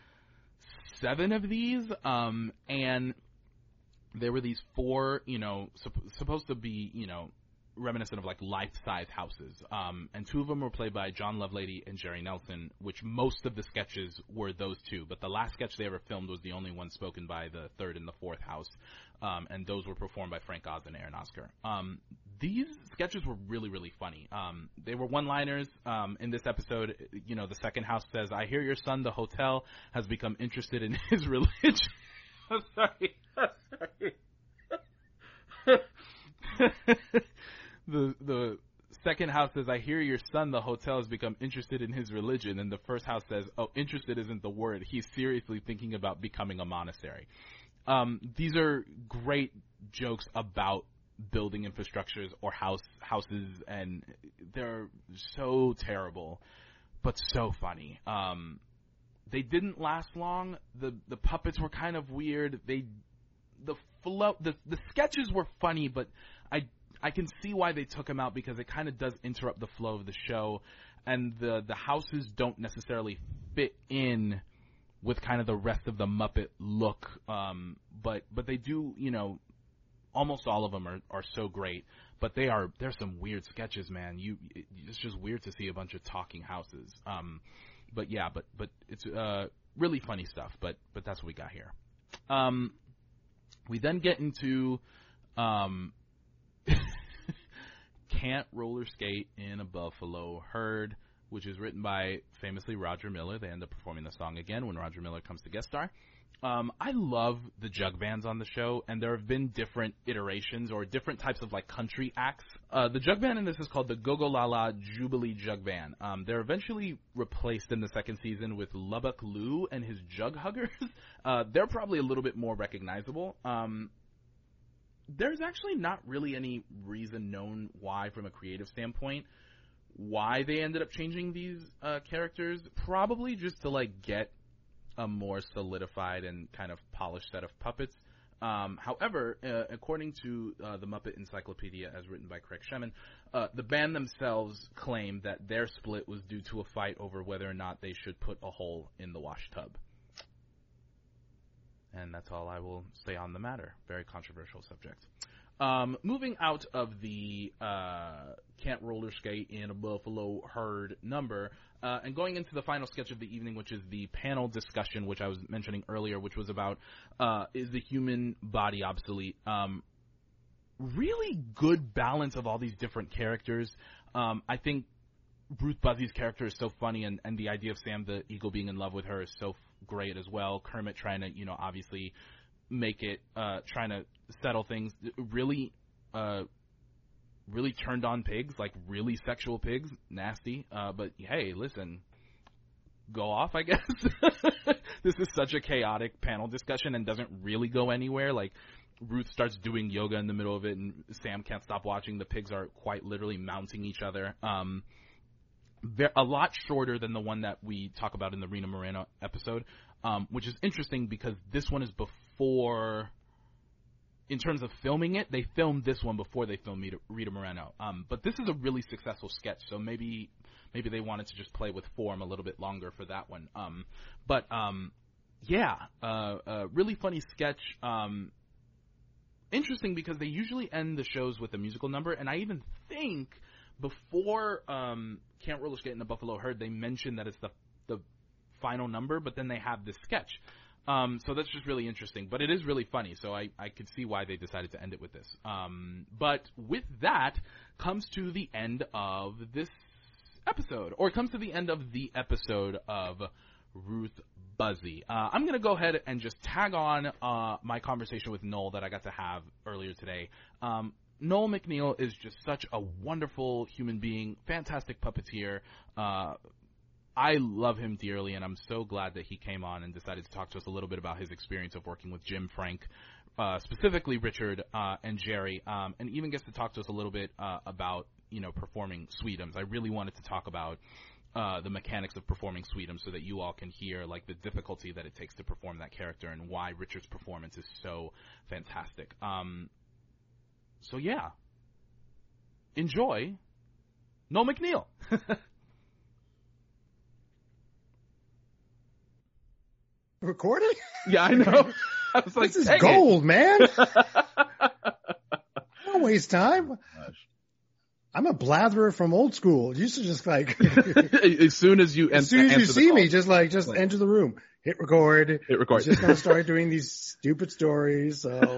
seven of these, um, and there were these four, you know, sup- supposed to be, you know, reminiscent of like life-size houses, um, and two of them were played by John Lovelady and Jerry Nelson, which most of the sketches were those two, but the last sketch they ever filmed was the only one spoken by the third and the fourth house, um, and those were performed by Frank Oz and Aaron Oscar. Um, these sketches were really, really funny. Um, they were one-liners. Um, in this episode, you know, the second house says, "I hear your son, the hotel, has become interested in his religion." I'm sorry. I'm sorry. The the second house says, "I hear your son, the hotel, has become interested in his religion." And the first house says, "Oh, interested isn't the word. He's seriously thinking about becoming a monastery." Um, these are great jokes about building infrastructures or house houses, and they're so terrible, but so funny. Um, they didn't last long. The the puppets were kind of weird. They the flow the the sketches were funny, but I. I can see why they took them out because it kind of does interrupt the flow of the show, and the the houses don't necessarily fit in with kind of the rest of the Muppet look. Um, but but they do, you know, almost all of them are, are so great. But they are there's some weird sketches, man. You it's just weird to see a bunch of talking houses. Um, but yeah, but but it's uh really funny stuff. But but that's what we got here. Um, we then get into um. Can't Roller Skate in a Buffalo Herd, which is written by famously Roger Miller. They end up performing the song again when Roger Miller comes to guest star. Um, I love the jug bands on the show, and there have been different iterations or different types of like country acts. Uh, the jug band in this is called the Go-Go La-La Jubilee Jug Band. Um, they're eventually replaced in the second season with Lubbock Lou and his Jug Huggers. Uh, they're probably a little bit more recognizable. Um, There's actually not really any reason known why, from a creative standpoint, why they ended up changing these uh, characters. Probably just to, like, get a more solidified and kind of polished set of puppets. Um, however, uh, according to uh, the Muppet Encyclopedia, as written by Craig Shemin, uh, the band themselves claim that their split was due to a fight over whether or not they should put a hole in the wash tub. And that's all I will say on the matter. Very controversial subject. Um, moving out of the uh, Can't Roller Skate in a Buffalo Herd number, uh, and going into the final sketch of the evening, which is the panel discussion, which I was mentioning earlier, which was about uh, is the human body obsolete? Um, really good balance of all these different characters. Um, I think Ruth Buzzy's character is so funny, and, and the idea of Sam the Eagle being in love with her is so f- great as well. Kermit trying to, you know, obviously make it, uh, trying to settle things. Really, uh, really turned on pigs, like really sexual pigs, nasty. Uh, but hey, listen, go off, I guess. This is such a chaotic panel discussion and doesn't really go anywhere. Like, Ruth starts doing yoga in the middle of it, and Sam can't stop watching. The pigs are quite literally mounting each other. Um, Ver- a lot shorter than the one that we talk about in the Rita Moreno episode, um, which is interesting because this one is before, in terms of filming it, they filmed this one before they filmed Rita, Rita Moreno. Um, but this is a really successful sketch, so maybe maybe they wanted to just play with form a little bit longer for that one. Um, but um, yeah, uh, a really funny sketch. Um, interesting because they usually end the shows with a musical number, and I even think before um, Can't Roller Skate in the Buffalo Herd, they mentioned that it's the the final number, but then they have this sketch. Um, so that's just really interesting, but it is really funny, so I, I could see why they decided to end it with this. Um, but with that comes to the end of this episode, or it comes to the end of the episode of Ruth Buzzy. Uh, I'm going to go ahead and just tag on uh, my conversation with Noel that I got to have earlier today. Um, Noel McNeil is just such a wonderful human being, fantastic puppeteer. Uh, I love him dearly, and I'm so glad that he came on and decided to talk to us a little bit about his experience of working with Jim, Frank, uh, specifically Richard uh, and Jerry, um, and even gets to talk to us a little bit uh, about, you know, performing Sweetums. I really wanted to talk about uh, the mechanics of performing Sweetums so that you all can hear, like, the difficulty that it takes to perform that character and why Richard's performance is so fantastic. Um, so, yeah. Enjoy Noel McNeil. Recording? Yeah, I know. I was like, this is gold, it. man. Don't waste time. Gosh. I'm a blatherer from old school. You used to just like as soon as you as soon as you see me, just like just enter the room, hit record, hit record. Just gonna start doing these stupid stories. So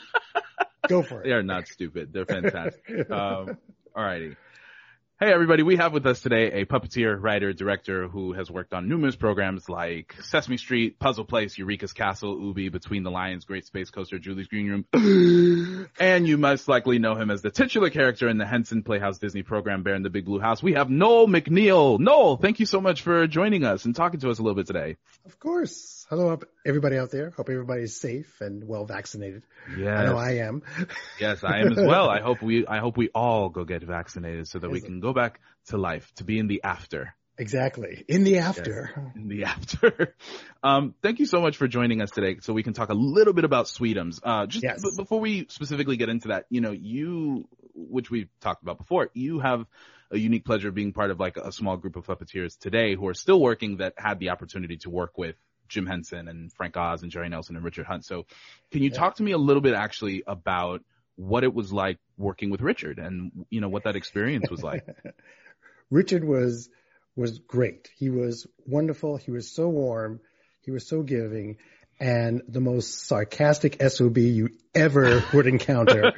go for it. They are not stupid. They're fantastic. um, all righty. Hey, everybody. We have with us today a puppeteer, writer, director who has worked on numerous programs like Sesame Street, Puzzle Place, Eureka's Castle, Ubi, Between the Lions, Great Space Coaster, Julie's Green Room. And you most likely know him as the titular character in the Henson Playhouse Disney program, Bear in the Big Blue House. We have Noel McNeil. Noel, thank you so much for joining us and talking to us a little bit today. Of course. Hello, everybody out there. Hope everybody is safe and well vaccinated. Yes. I know I am. Yes, I am as well. I hope we, I hope we all go get vaccinated so that we can go back to life, to be in the after. Exactly. In the after. Yes, in the after. um, thank you so much for joining us today so we can talk a little bit about Sweetums. Uh, just yes. b- before we specifically get into that, you know, you, which we've talked about before, you have a unique pleasure of being part of like a small group of puppeteers today who are still working that had the opportunity to work with Jim Henson and Frank Oz and Jerry Nelson and Richard Hunt. So can you yeah. talk to me a little bit actually about what it was like working with Richard and, you know, what that experience was like? Richard was, was great. He was wonderful. He was so warm. He was so giving and the most sarcastic S O B you ever would encounter.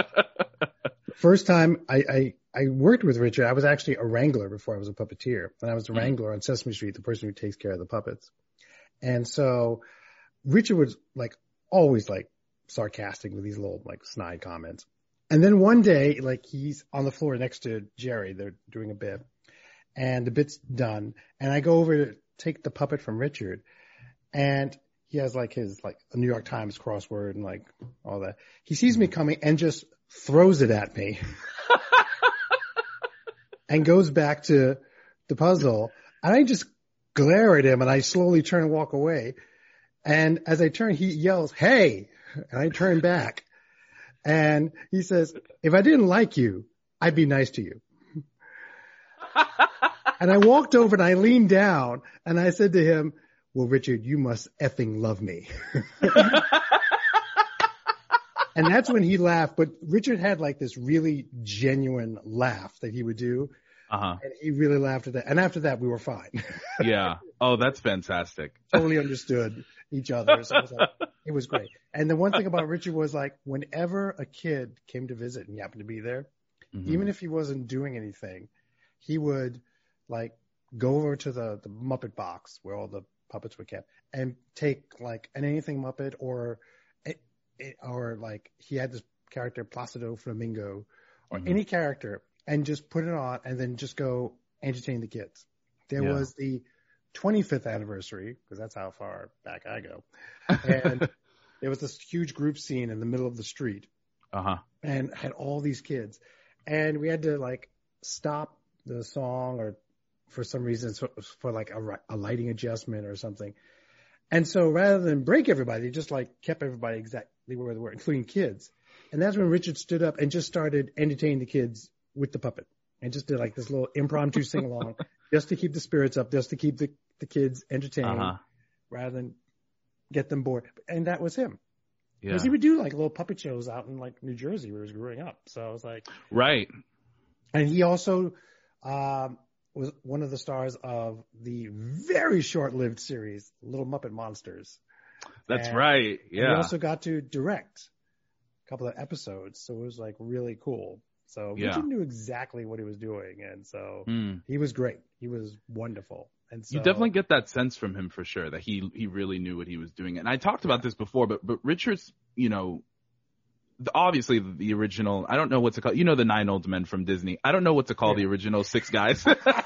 First time I, I, I worked with Richard, I was actually a wrangler before I was a puppeteer. And I was the mm-hmm. wrangler on Sesame Street, the person who takes care of the puppets. And so Richard was like always like sarcastic with these little like snide comments. And then one day, like he's on the floor next to Jerry, they're doing a bit and the bit's done. And I go over to take the puppet from Richard and he has like his like a New York Times crossword and like all that. He sees me coming and just throws it at me and goes back to the puzzle. And I just glare at him and I slowly turn and walk away. And as I turn, he yells, "Hey!" And I turn back and he says, "If I didn't like you, I'd be nice to you." And I walked over and I leaned down and I said to him, "Well, Richard, you must effing love me." And that's when he laughed. But Richard had like this really genuine laugh that he would do. Uh-huh. And he really laughed at that. And after that, we were fine. Yeah. Oh, that's fantastic. Totally understood each other. So it was, like, it was great. And the one thing about Richard was like, whenever a kid came to visit and he happened to be there, mm-hmm. even if he wasn't doing anything, he would like go over to the, the Muppet box where all the puppets were kept and take like an anything Muppet or, or like he had this character Placido Flamingo or mm-hmm. any character and just put it on and then just go entertain the kids. There yeah. was the twenty-fifth anniversary, because that's how far back I go. And there was this huge group scene in the middle of the street. Uh-huh. And had all these kids. And we had to like stop the song or for some reason for, for like a, a lighting adjustment or something. And so rather than break everybody, they just like kept everybody exactly where they were, including kids. And that's when Richard stood up and just started entertaining the kids with the puppet and just did like this little impromptu sing along just to keep the spirits up, just to keep the, the kids entertained uh-huh. rather than get them bored. And that was him. Yeah. Because he would do like little puppet shows out in like New Jersey where he was growing up. So I was like, right. And he also, um, was one of the stars of the very short-lived series, Little Muppet Monsters. That's and, right. Yeah. And he also got to direct a couple of episodes, so it was like really cool. So yeah. Richard knew exactly what he was doing, and so mm. he was great. He was wonderful. And so, you definitely get that sense from him for sure, that he he really knew what he was doing. And I talked about this before, but but Richard's, you know, the, obviously the original, I don't know what to call, you know, the nine old men from Disney. I don't know what to call yeah. the original six guys.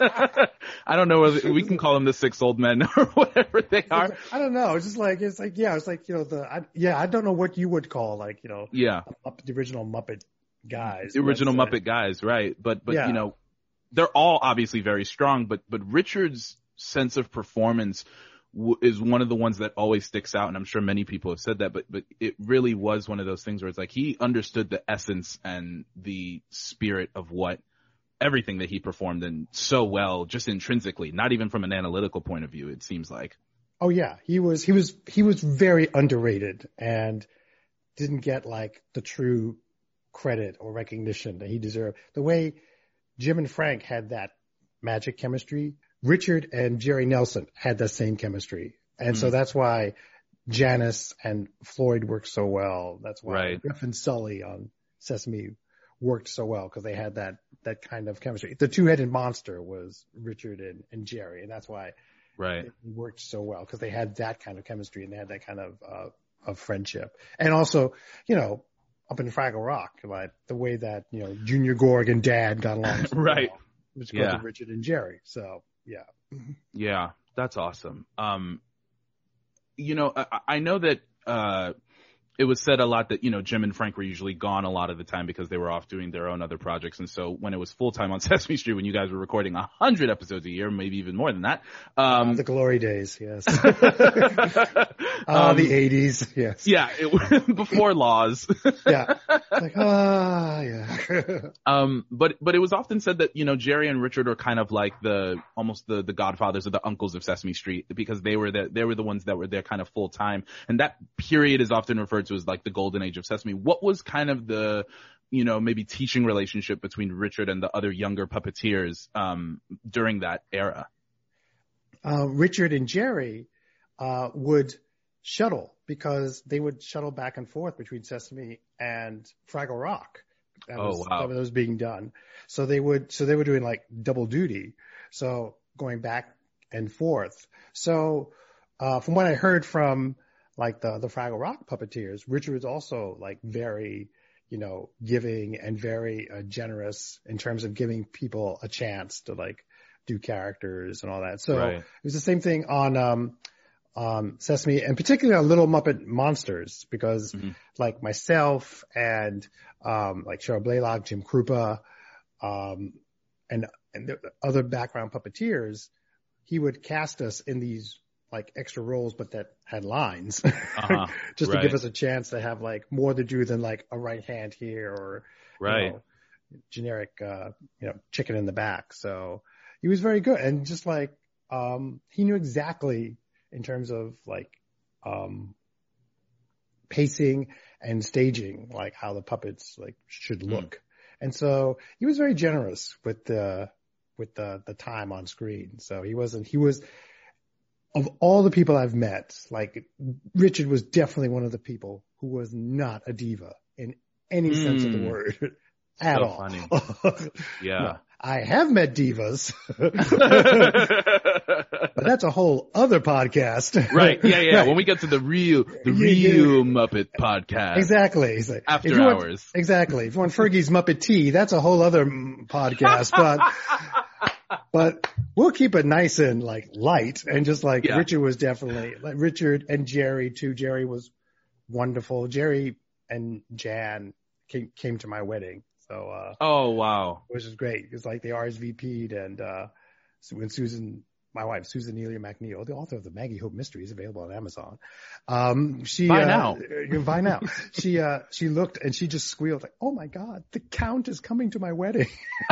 I don't know whether we can call them the six old men or whatever they are. I don't know. It's just like, it's like, yeah, it's like, you know, the, I, yeah, I don't know what you would call like, you know, yeah, the original Muppet guys. The original Muppet guys, right. But, but, yeah. you know, they're all obviously very strong, but, but Richard's sense of performance w- is one of the ones that always sticks out. And I'm sure many people have said that, but, but it really was one of those things where it's like he understood the essence and the spirit of what everything that he performed in so well, just intrinsically, not even from an analytical point of view, it seems like. Oh yeah. He was, he was, he was very underrated and didn't get like the true credit or recognition that he deserved. The way Jim and Frank had that magic chemistry, Richard and Jerry Nelson had that same chemistry. And mm. so that's why Janice and Floyd worked so well. That's why right. Jeff and Sully on Sesame worked so well, because they had that, that kind of chemistry. The two-headed monster was Richard and, and Jerry, and that's why right. it worked so well, because they had that kind of chemistry and they had that kind of, uh, of friendship. And also, you know, up in Fraggle Rock, like the way that, you know, Junior Gorg and Dad got along. So right. well, which goes yeah. to Richard and Jerry. So, yeah. Yeah, that's awesome. Um, you know, I, I know that, uh, it was said a lot that, you know, Jim and Frank were usually gone a lot of the time because they were off doing their own other projects. And so when it was full time on Sesame Street, when you guys were recording a hundred episodes a year, maybe even more than that. Um, the glory days. Yes. uh, um, the eighties. Yes. Yeah. It, before laws. yeah. Like, ah, uh, yeah. um, but, but it was often said that, you know, Jerry and Richard are kind of like the, almost the, the godfathers or the uncles of Sesame Street, because they were the, they were the ones that were there kind of full time. And that period is often referred to as like the golden age of Sesame. What was kind of the, you know, maybe teaching relationship between Richard and the other younger puppeteers um, during that era? Uh, Richard and Jerry uh, would shuttle, because they would shuttle back and forth between Sesame and Fraggle Rock. That oh, was, wow. That was being done. So they would, so they were doing like double duty. So going back and forth. So uh, from what I heard from like the, the Fraggle Rock puppeteers, Richard was also like very, you know, giving and very uh, generous in terms of giving people a chance to like do characters and all that. So right. it was the same thing on, um, um, Sesame, and particularly on Little Muppet Monsters, because mm-hmm. like myself and, um, like Cheryl Blaylock, Jim Krupa, um, and, and the other background puppeteers, he would cast us in these like extra roles, but that had lines, uh-huh. just right. to give us a chance to have like more to do than like a right hand here or right. you know, generic, uh, you know, chicken in the back. So he was very good. And just like, um, he knew exactly in terms of like, um, pacing and staging, like how the puppets like should look. Mm. And so he was very generous with the, with the, the time on screen. So he wasn't, he was, of all the people I've met, like Richard was definitely one of the people who was not a diva in any mm. sense of the word at so all. Funny. Yeah. No, I have met divas, but that's a whole other podcast. Right. Yeah. Yeah. Right. When we get to the real, the real Muppet podcast. Exactly. Like, after hours. Want, exactly. If you want Fergie's Muppet Tea, that's a whole other podcast, but, but we'll keep it nice and like light, and just like yeah. Richard was definitely like Richard and Jerry too. Jerry was wonderful. Jerry and Jan came, came to my wedding. So, uh, oh, wow. which is great. It's like they R S V P'd, and, uh, when Susan, my wife, Susan Nelia McNeil, the author of the Maggie Hope Mysteries, available on Amazon. Um, she, buy uh, now. You can buy now. she, uh, she looked and she just squealed like, "Oh my God, the Count is coming to my wedding."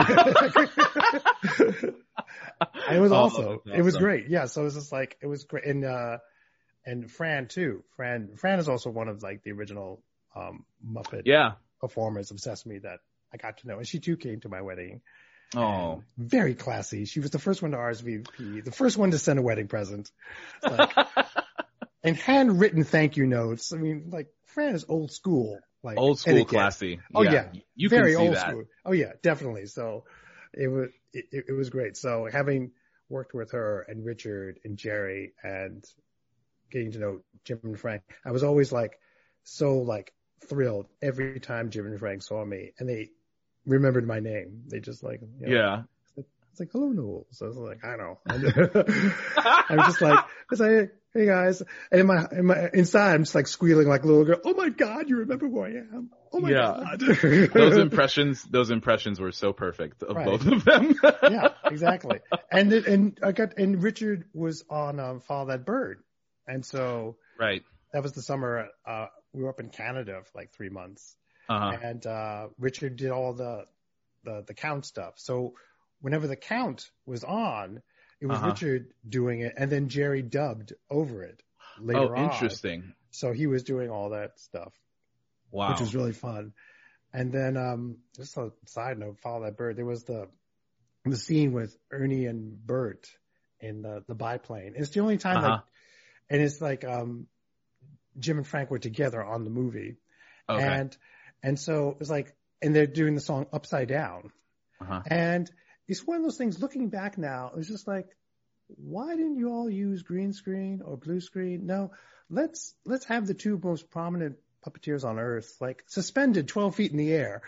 And it was Oh, also, that's awesome. it was great. Yeah. So it was just like, it was great. And, uh, and Fran too. Fran, Fran is also one of like the original, um, Muppet Yeah. performers of Sesame that I got to know. And she too came to my wedding. Oh. Very classy. She was the first one to R S V P, the first one to send a wedding present. Like, and handwritten thank you notes. I mean, like, Fran is old school. Like Old school etiquette. classy. Oh Yeah. yeah. You Very can see old that. school. Oh yeah, definitely. So it was, it, it was great. So having worked with her and Richard and Jerry and getting to know Jim and Frank, I was always like, so like thrilled every time Jim and Frank saw me and they remembered my name. They just like, you know, Yeah. it's like, hello, Noel. So I was like, I know. I'm just like, it's like, hey guys. And in my, in my, inside, I'm just like squealing like a little girl. Oh my God, you remember who I am? Oh my Yeah. God. those impressions, those impressions were so perfect of Right. both of them. Yeah, exactly. And, it- and I got, and Richard was on, um, Follow That Bird. And so Right. that was the summer, uh, we were up in Canada for like three months. Uh-huh. And, uh, Richard did all the, the, the Count stuff. So whenever the Count was on, it was Uh-huh. Richard doing it, and then Jerry dubbed over it later Oh, on. interesting. So he was doing all that stuff, Wow. which was really fun. And then, um, just a side note, Follow That Bird. There was the the scene with Ernie and Bert in the the biplane. It's the only time, Uh-huh. like, and it's like um, Jim and Frank were together on the movie, Okay. and and so it's like, and they're doing the song Upside Down. Uh-huh. And it's one of those things, looking back now, it's just like, why didn't you all use green screen or blue screen? No, let's, let's have the two most prominent puppeteers on earth, like suspended twelve feet in the air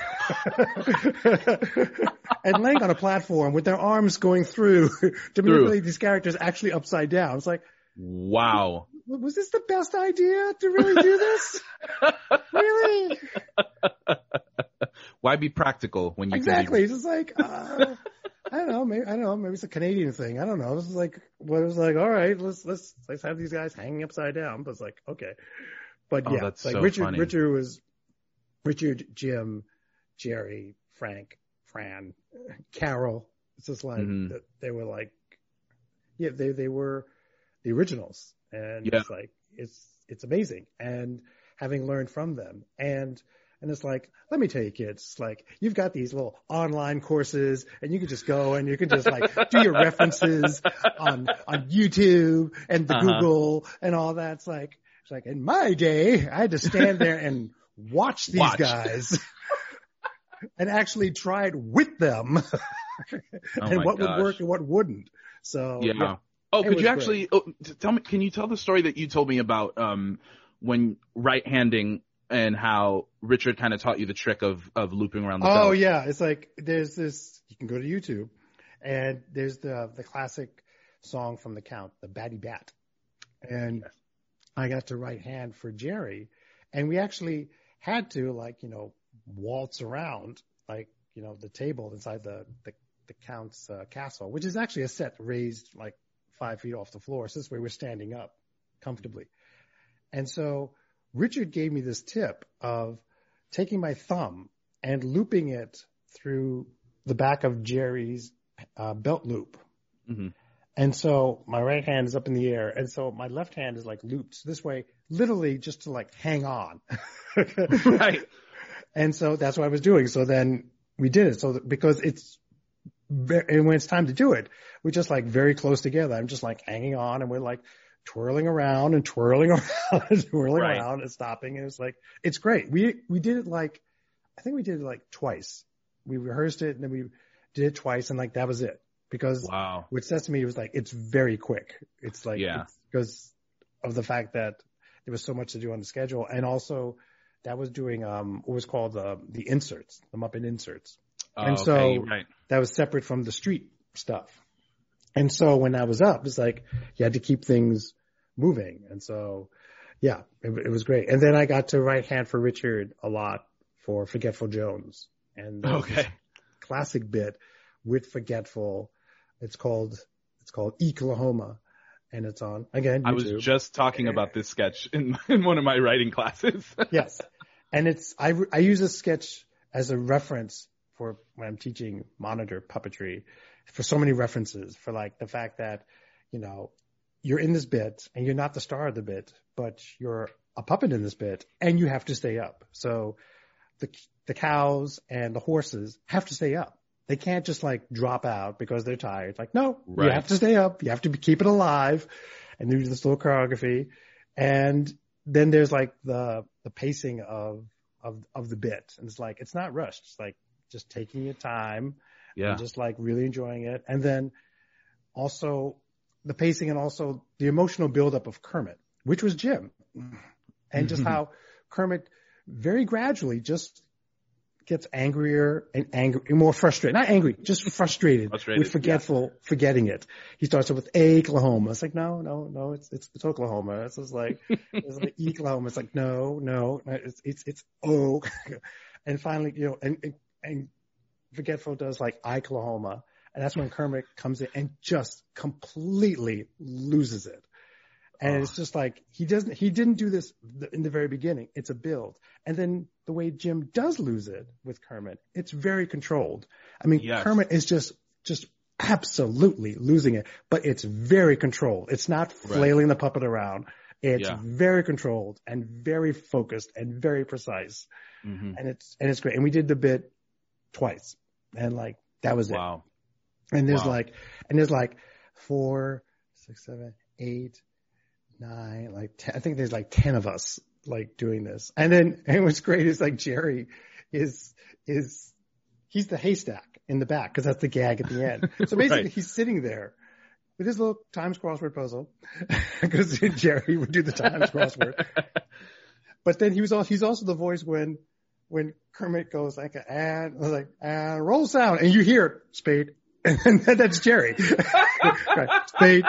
and laying on a platform with their arms going through to manipulate these characters actually upside down. It's like, Wow. was this the best idea to really do this? Really? Why be practical when you Exactly. can It's just like, uh, I don't know, maybe, I don't know, maybe it's a Canadian thing. I don't know. This is like, well, it was like, all right, let's, let's, let's have these guys hanging upside down. But it's like, okay. But Oh, yeah, that's like so Richard, funny. Richard was, Richard, Jim, Jerry, Frank, Fran, Carol. It's just like, Mhm. that they were like, yeah, they, they were the originals. And Yeah. it's like, it's, it's amazing. And having learned from them and, And it's like, let me tell you kids, it's like, you've got these little online courses and you can just go and you can just like do your references on, on YouTube and the Uh-huh. Google and all that. It's like, it's like in my day, I had to stand there and watch these Watch. guys and actually try it with them and my what gosh. would work and what wouldn't. So Yeah. yeah. Oh, It could was you great. actually oh, t- tell me? Can you tell the story that you told me about um, when right-handing and how Richard kind of taught you the trick of of looping around the belt? Oh yeah, it's like there's this. You can go to YouTube, and there's the the classic song from the Count, the Batty Bat, and I got to right hand for Jerry, and we actually had to like you know waltz around like you know the table inside the the, the Count's uh, castle, which is actually a set raised like five feet off the floor. So this way we're standing up comfortably, and so Richard gave me this tip of taking my thumb and looping it through the back of Jerry's uh, belt loop. Mm-hmm. And so my right hand is up in the air. And so my left hand is like looped. So this way, literally just to like hang on. Right. And so that's what I was doing. So then we did it. So that, because it's, ve- and when it's time to do it, we're just like very close together. I'm just like hanging on and we're like twirling around and twirling around and twirling Right. around and stopping. And it's like, it's great. We, we did it like, I think we did it like twice. We rehearsed it and then we did it twice and like that was it. Because Wow. with Sesame, it was like, it's very quick. It's like, Yeah. it's because of the fact that there was so much to do on the schedule. And also that was doing, um, what was called the, the inserts, the Muppet inserts. Oh, and so okay, right. that was separate from the street stuff. And so when I was up, it's like, you had to keep things moving. And so, yeah, it, it was great. And then I got to right hand for Richard a lot for Forgetful Jones. And there was Okay. this classic bit with Forgetful It's called it's called Oklahoma, and it's on again YouTube. I was just talking about this sketch in in one of my writing classes. Yes, and it's I I use this sketch as a reference for when I'm teaching monitor puppetry, for so many references, for like the fact that, you know, you're in this bit and you're not the star of the bit, but you're a puppet in this bit and you have to stay up. So the the cows and the horses have to stay up. They can't just like drop out because they're tired. Like, no, right. You have to stay up. You have to be, keep it alive. And there's this little choreography. And then there's like the the pacing of of of the bit. And it's like, it's not rushed. It's like just taking your time. Yeah. And just like really enjoying it. And then also the pacing and also the emotional buildup of Kermit, which was Jim. And just how Kermit very gradually just gets angrier and angry, more frustrated. Not angry, just frustrated, frustrated with forgetful, yeah. forgetting it. He starts off with Oklahoma. It's like, no, no, no, it's it's, it's Oklahoma. It's just like, it's like Oklahoma. It's like, no, no, it's it's it's oh. And finally, you know, and, and and forgetful does like Oklahoma, and that's when Kermit comes in and just completely loses it. And oh. It's just like, he doesn't, he didn't do this in the very beginning. It's a build. And then the way Jim does lose it with Kermit, it's very controlled. I mean, yes. Kermit is just, just absolutely losing it, but it's very controlled. It's not flailing right. the puppet around. It's yeah. very controlled and very focused and very precise. Mm-hmm. And it's, and it's great. And we did the bit twice, and like, that was wow. it. And there's wow. like, and there's like four, six, seven, eight, nine, like ten, I think there's like ten of us like doing this. And then, and what's great is like Jerry is, is, he's the haystack in the back because that's the gag at the end. So basically right. he's sitting there with his little Times crossword puzzle because Jerry would do the Times crossword. But then he was also, he's also the voice when, when Kermit goes like, and I was like, and roll sound, and you hear Spade. And that's Jerry. Right. Spade.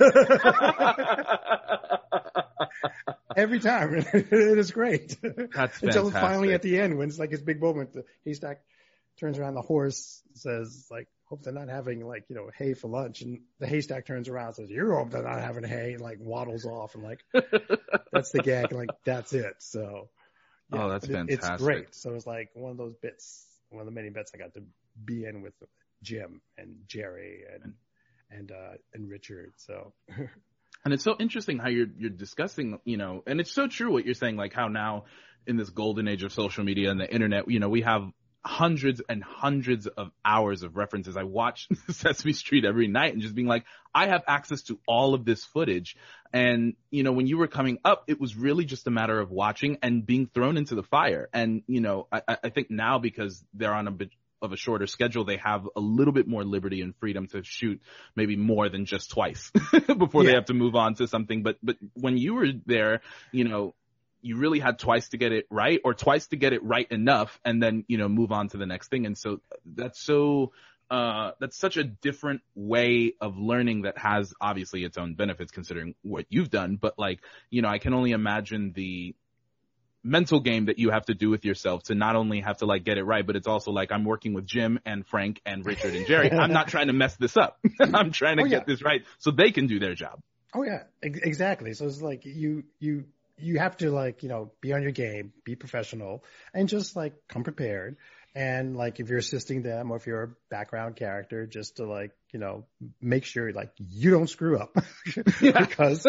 Every time. It is great. That's Until fantastic. Finally at the end when it's like his big moment, the haystack turns around, the horse says like, hope they're not having like, you know, hay for lunch. And the haystack turns around and says, you hope they're not having hay, and like waddles off, and like, that's the gag, and like, that's it. So. Yeah, oh, that's fantastic. It's great. So it's like one of those bits, one of the many bits I got to be in with Jim and Jerry and and uh, and Richard. So, and it's so interesting how you're you're discussing, you know, and it's so true what you're saying, like how now in this golden age of social media and the internet, you know, we have hundreds and hundreds of hours of references. I watch Sesame Street every night and just being like, I have access to all of this footage. And, you know, when you were coming up, it was really just a matter of watching and being thrown into the fire. And, you know, I, I think now because they're on a bit of a shorter schedule, they have a little bit more liberty and freedom to shoot maybe more than just twice before yeah. they have to move on to something. But, but when you were there, you know, you really had twice to get it right, or twice to get it right enough, and then, you know, move on to the next thing. And so that's so, uh, that's such a different way of learning that has obviously its own benefits considering what you've done. But like, you know, I can only imagine the mental game that you have to do with yourself to not only have to like get it right, but it's also like, I'm working with Jim and Frank and Richard and Jerry. I'm not trying to mess this up. I'm trying to oh, yeah. get this right so they can do their job. Oh yeah, exactly. So it's like you, you, you have to like, you know, be on your game, be professional, and just like come prepared. And like, if you're assisting them or if you're a background character, just to like, you know, make sure like you don't screw up because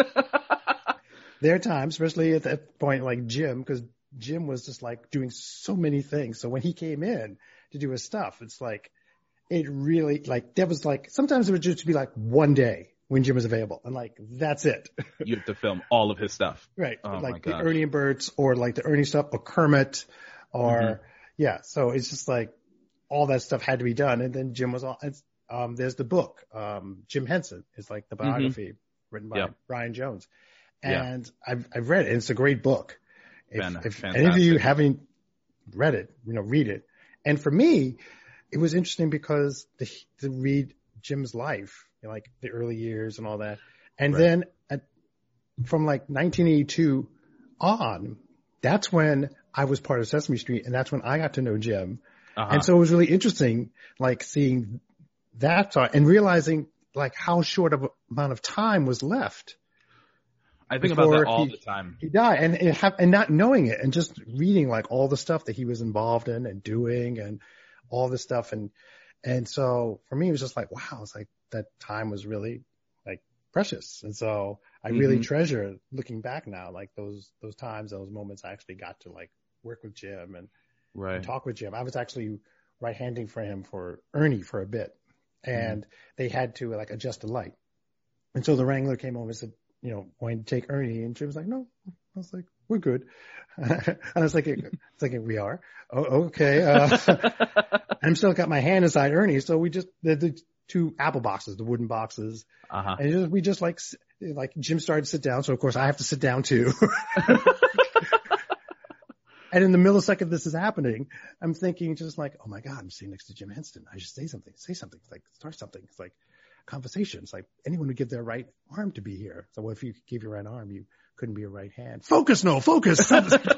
there are times, especially at that point, like Jim, because Jim was just like doing so many things. So when he came in to do his stuff, it's like, it really like, there was like, sometimes it would just be like one day when Jim was available, and like, that's it. You have to film all of his stuff. Right. Oh like the Ernie and Bert's, or like the Ernie stuff, or Kermit, or mm-hmm. yeah. So it's just like all that stuff had to be done. And then Jim was all, um, there's the book, um, Jim Henson is like the biography mm-hmm. written by yep. Brian Jones. And yeah. I've, I've read it, and it's a great book. If, Man, if any of you haven't read it, you know, read it. And for me, it was interesting because the, to read Jim's life, you know, like the early years and all that. And right. then at, from like nineteen eighty-two on, that's when I was part of Sesame Street, and that's when I got to know Jim. Uh-huh. And so it was really interesting, like seeing that side and realizing like how short of amount of time was left. I think about that all he, the time. He died, and and, have, and not knowing it, and just reading like all the stuff that he was involved in and doing, and all this stuff, and and so for me, it was just like, wow, it's like that time was really like precious, and so I really mm-hmm. treasure looking back now, like those those times, those moments I actually got to like work with Jim and, right. and talk with Jim. I was actually right-handing for him for Ernie for a bit, and mm-hmm. they had to like adjust the light, and so the Wrangler came over and said, you know, wanting to take Ernie, and Jim was like, no. I was like, we're good. And I was like, it's like, we are. Oh, okay. Uh, I'm still got my hand inside Ernie. So we just, the, the two apple boxes, the wooden boxes. Uh-huh. And just, we just like, like Jim started to sit down. So of course I have to sit down too. And in the millisecond this is happening, I'm thinking just like, oh my God, I'm sitting next to Jim Henston. I should say something, say something. It's like, start something. It's like, conversation. It's like anyone would give their right arm to be here. So if you gave your right arm, you couldn't be a right hand. Focus, no, focus.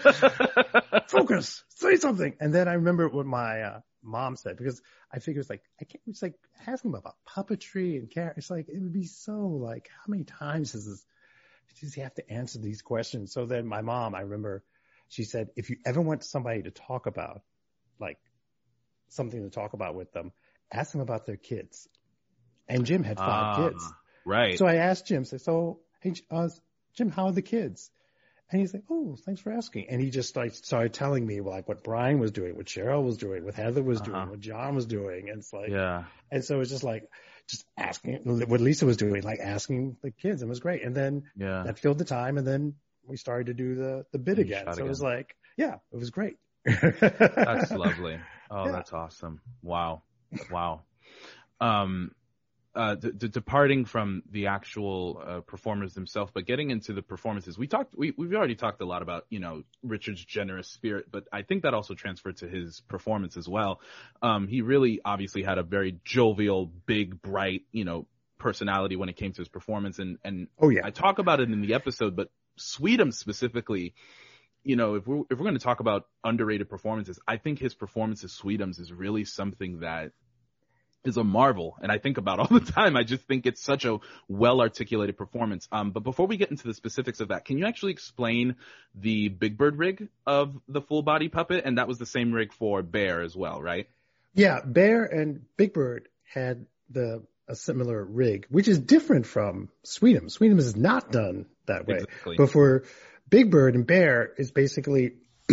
Focus. Say something. And then I remember what my uh, mom said, because I figured it's like, I can't, it's like asking about puppetry and care. It's like, it would be so like, how many times does this, does he have to answer these questions? So then my mom, I remember she said, if you ever want somebody to talk about, like something to talk about with them, ask them about their kids. And Jim had five uh, kids. Right. So I asked Jim, so, so hey, uh, Jim, how are the kids? And he's like, oh, thanks for asking. And he just like started telling me like what Brian was doing, what Cheryl was doing, what Heather was uh-huh. doing, what John was doing. And it's like, yeah. And so it's just like, just asking what Lisa was doing, like asking the kids. It was great. And then yeah. that filled the time. And then we started to do the, the bit again. So again. It was like, yeah, it was great. That's lovely. Oh, yeah. That's awesome. Wow. Wow. Um, Uh, d- d- departing from the actual uh, performers themselves, but getting into the performances, we talked. We, we've already talked a lot about, you know, Richard's generous spirit, but I think that also transferred to his performance as well. Um, he really obviously had a very jovial, big, bright, you know, personality when it came to his performance, and and oh yeah, I talk about it in the episode, but Sweetums specifically. You know, if we're if we're going to talk about underrated performances, I think his performance as Sweetums is really something that is a marvel, and I think about all the time. I just think it's such a well-articulated performance. Um, but before we get into the specifics of that, can you actually explain the Big Bird rig of the full-body puppet? And that was the same rig for Bear as well, right? Yeah, Bear and Big Bird had the a similar rig, which is different from Sweetums. Sweetums is not done that way. Exactly. But for Big Bird and Bear, is basically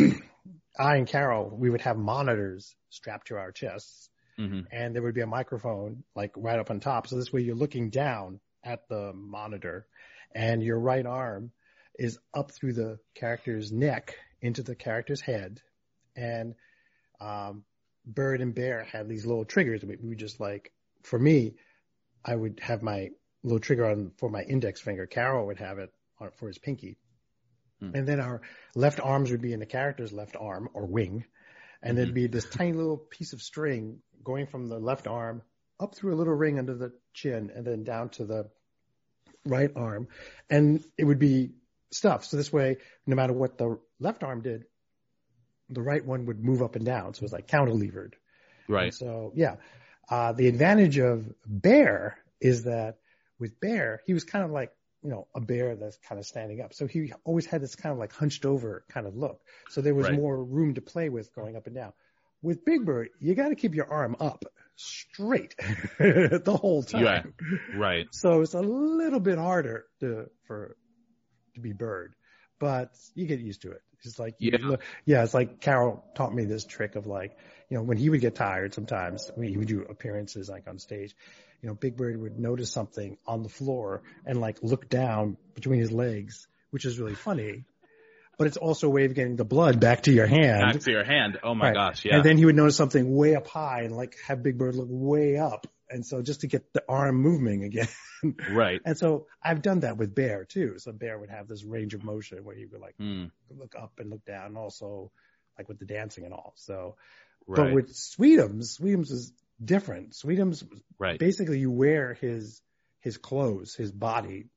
I and Carol, we would have monitors strapped to our chests. Mm-hmm. And there would be a microphone like right up on top. So this way you're looking down at the monitor and your right arm is up through the character's neck into the character's head. And, um, Bird and Bear had these little triggers. We, we just like, for me, I would have my little trigger on for my index finger. Carol would have it on, for his pinky. Mm. And then our left arms would be in the character's left arm or wing. And mm-hmm. there'd be this tiny little piece of string going from the left arm up through a little ring under the chin and then down to the right arm. And it would be stuff. So this way, no matter what the left arm did, the right one would move up and down. So it was like counterlevered. Right. And so, yeah. Uh, the advantage of Bear is that with Bear, he was kind of like, you know, a bear that's kind of standing up. So he always had this kind of like hunched over kind of look. So there was right. more room to play with going up and down. With Big Bird, you got to keep your arm up straight the whole time. Yeah, right. So it's a little bit harder to, for, to be Bird, but you get used to it. It's like, yeah. Look, yeah, it's like Carol taught me this trick of like, you know, when he would get tired sometimes, when he would do appearances like on stage, you know, Big Bird would notice something on the floor and like look down between his legs, which is really funny. But it's also a way of getting the blood back to your hand. Back to your hand. Oh my right. gosh, yeah. And then he would notice something way up high and like have Big Bird look way up. And so just to get the arm moving again. Right. And so I've done that with Bear too. So Bear would have this range of motion where he would like mm. look up and look down, and also like with the dancing and all. So, right. But with Sweetums, Sweetums is different. Sweetums, right. basically you wear his, his clothes, his body.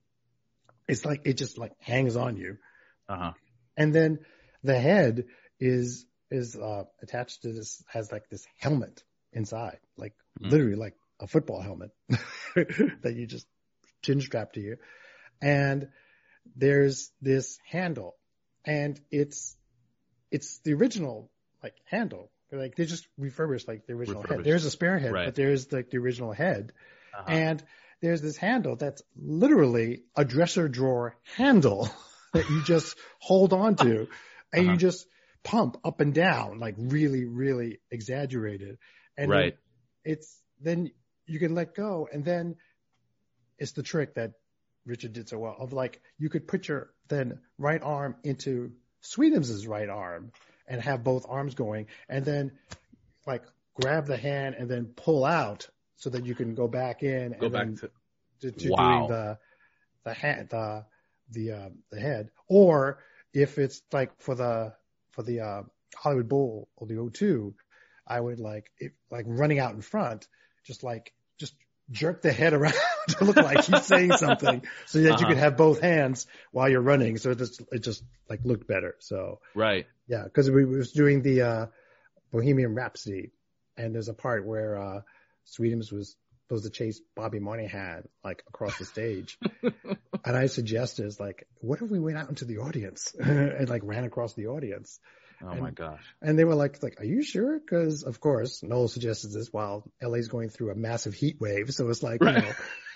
It's like, it just like hangs on you. Uh-huh. And then the head is, is, uh, attached to this, has like this helmet inside, like mm. literally like a football helmet that you just chin strap to you. And there's this handle, and it's, it's the original like handle. Like they just refurbished like the original head. There's a spare head, right. But there's like the original head. Uh-huh. And there's this handle that's literally a dresser drawer handle that you just hold on to and uh-huh. you just pump up and down, like really, really exaggerated. And right. then it's, then you can let go. And then it's the trick that Richard did so well of like, you could put your then right arm into Sweetums' right arm and have both arms going, and then like grab the hand and then pull out so that you can go back in go and back then to, to, to wow. doing the the hand the the uh, the head. Or if it's like for the for the uh, Hollywood Bowl or the O two, I would like if, like running out in front, just like just jerk the head around to look like he's saying something, so that uh-huh. you could have both hands while you're running. So it just it just like looked better. So right, yeah, because we was doing the uh, Bohemian Rhapsody, and there's a part where uh, Sweetums was supposed to chase Bobby Moynihan like across the stage, and I suggested like, what if we went out into the audience and like ran across the audience? Oh and, my gosh. And they were like, like, are you sure? Because of course, Noel suggested this while L A's going through a massive heat wave. So it's like, right. you know,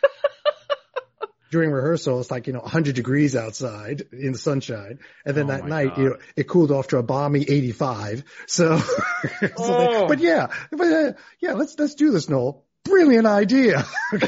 during rehearsal, it's like, you know, one hundred degrees outside in the sunshine. And then oh that night, God. you know, it cooled off to a balmy eighty-five. So, so oh. they, but yeah, but uh, yeah, let's, let's do this, Noel. Brilliant idea.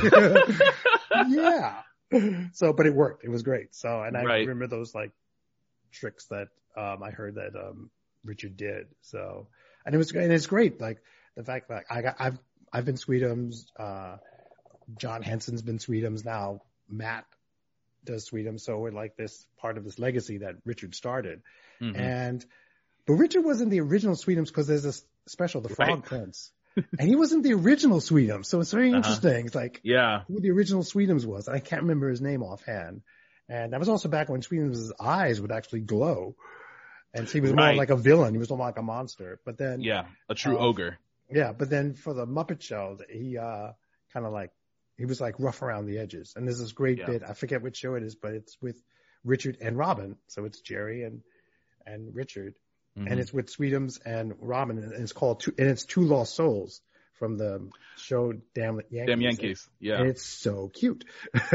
Yeah. So, but it worked. It was great. So, and I right. remember those like tricks that, um, I heard that, um, Richard did. So, and it was, and it's great. Like the fact that I got, I've, I've been Sweetums, uh, John Henson's been Sweetums now. Matt does Sweetums. So we're like this part of this legacy that Richard started. Mm-hmm. And, but Richard wasn't the original Sweetums because there's this special, The Frog right. Prince. And he wasn't the original Sweetums. So it's very uh-huh. interesting. It's like, yeah, who the original Sweetums was. I can't remember his name offhand. And that was also back when Sweetums' eyes would actually glow. And so he was right. more like a villain. He was more like a monster. But then. Yeah, a true uh, ogre. Yeah, but then for the Muppet Show, he uh kind of like, he was like rough around the edges. And there's this great yeah. bit, I forget which show it is, but it's with Richard and Robin. So it's Jerry and and Richard. Mm-hmm. And it's with Sweetums and Robin, and it's called two, and it's Two Lost Souls from the show Damn Yankees. Damn Yankees, yeah. And it's so cute.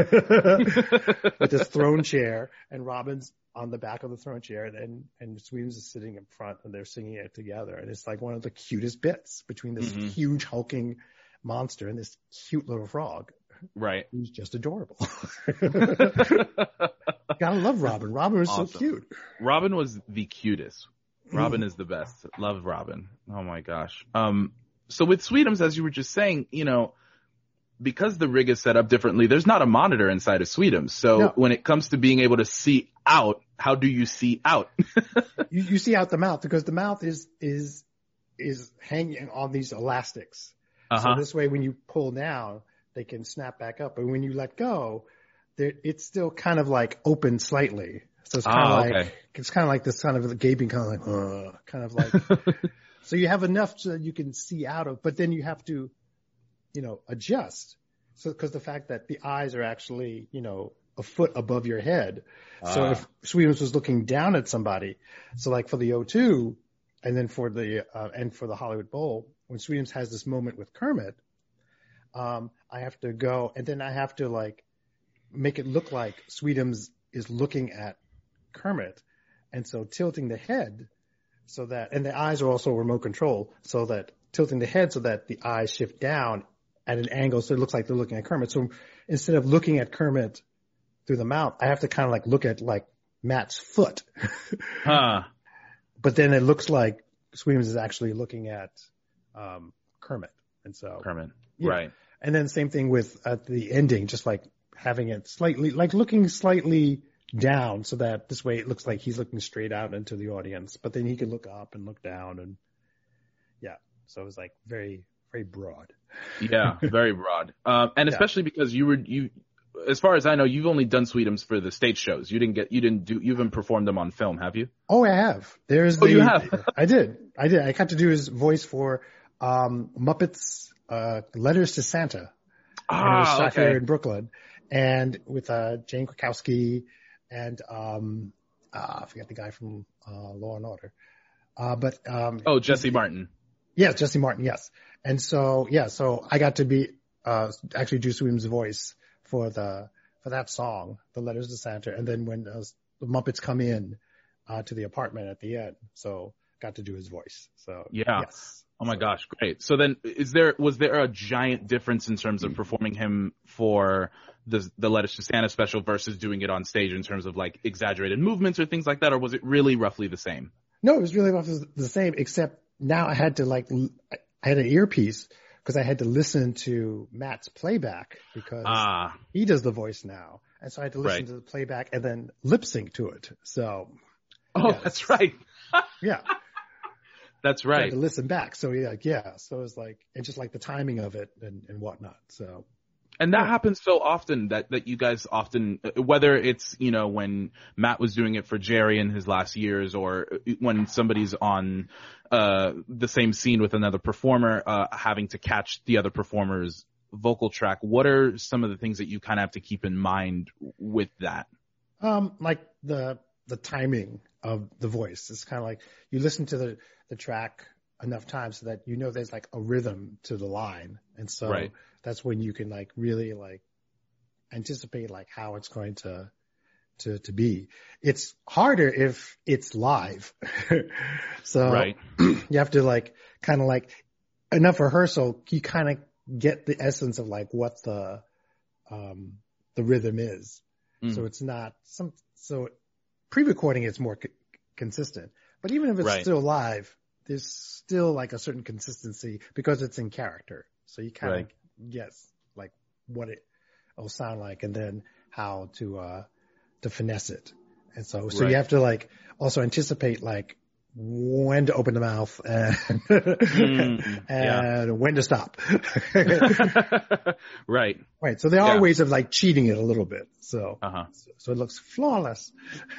With this throne chair, and Robin's on the back of the throne chair, and, and Sweetums is sitting in front, and they're singing it together. And it's like one of the cutest bits between this mm-hmm. huge hulking monster and this cute little frog. Right. Who's just adorable. Gotta love Robin. Robin was awesome. So cute. Robin was the cutest. Robin is the best. Love Robin. Oh my gosh. Um, so with Sweetums, as you were just saying, you know, because the rig is set up differently, there's not a monitor inside of Sweetums. So no. when it comes to being able to see out, how do you see out? you, you see out the mouth because the mouth is, is, is hanging on these elastics. Uh-huh. So this way, when you pull down, they can snap back up. But when you let go, it's still kind of like open slightly. So it's kind of oh, like, okay. it's kind of like this kind of gaping, kind of like, uh, kind of like, so you have enough so that you can see out of, but then you have to, you know, adjust. So, cause the fact that the eyes are actually, you know, a foot above your head. Uh. So if Sweetums was looking down at somebody, so like for the O two and then for the, uh, and for the Hollywood Bowl, when Sweetums has this moment with Kermit, um, I have to go and then I have to like make it look like Sweetums is looking at Kermit, and so tilting the head so that, and the eyes are also remote control, so that tilting the head so that the eyes shift down at an angle so it looks like they're looking at Kermit. So instead of looking at Kermit through the mouth, I have to kind of like look at like Matt's foot. Huh. But then it looks like Sweetums is actually looking at um Kermit. And so Kermit. Yeah. Right. And then same thing with at the ending, just like having it slightly, like looking slightly down so that this way it looks like he's looking straight out into the audience, but then he can look up and look down and yeah. So it was like very, very broad. Yeah, very broad. Um, and especially yeah. because you were, you, as far as I know, you've only done Sweetums for the stage shows. You didn't get, you didn't do, you haven't performed them on film, have you? Oh, I have. There's oh, the, you have? I did. I did. I got to do his voice for, um, Muppets, uh, Letters to Santa. Ah, and it was shot okay. here in Brooklyn, and with uh, Jane Krakowski and um, uh, I forget the guy from uh, Law and Order. Uh, but um, oh, Jesse Martin. Yes, Jesse Martin. Yes, and so yeah, so I got to be uh, actually Juice Williams' voice for the for that song, the Letters to Santa, and then when uh, the Muppets come in uh, to the apartment at the end, so got to do his voice. So yeah. Yes. Oh my gosh, great. So then is there, was there a giant difference in terms of performing him for the, the Letters to Santa special versus doing it on stage in terms of like exaggerated movements or things like that? Or was it really roughly the same? No, it was really roughly the same, except now I had to like, I had an earpiece because I had to listen to Matt's playback because ah. he does the voice now. And so I had to listen Right. to the playback and then lip sync to it. So. Oh, yes. that's right. Yeah. That's So I right. had to listen back. So yeah, yeah. So it was like, and just like the timing of it and, and whatnot. So. And that happens so often that, that you guys often, whether it's, you know, when Matt was doing it for Jerry in his last years or when somebody's on, uh, the same scene with another performer, uh, having to catch the other performer's vocal track. What are some of the things that you kind of have to keep in mind with that? Um, like the, the timing of the voice. It's kind of like you listen to the, the track enough times so that you know there's like a rhythm to the line. And so Right. that's when you can like really like anticipate like how it's going to, to, to be. It's harder if it's live. So Right. you have to like kind of like enough rehearsal. You kind of get the essence of like what the, um, the rhythm is. Mm. So it's not some, so pre-recording it's more co- consistent, but even if it's Right. still live, there's still like a certain consistency because it's in character. So you kind of Right. guess like what it will sound like and then how to, uh, to finesse it. And so, so Right. you have to like also anticipate like when to open the mouth and, Mm, and yeah. when to stop. Right. Right. So there are Yeah. ways of like cheating it a little bit. So, Uh-huh. so, so it looks flawless.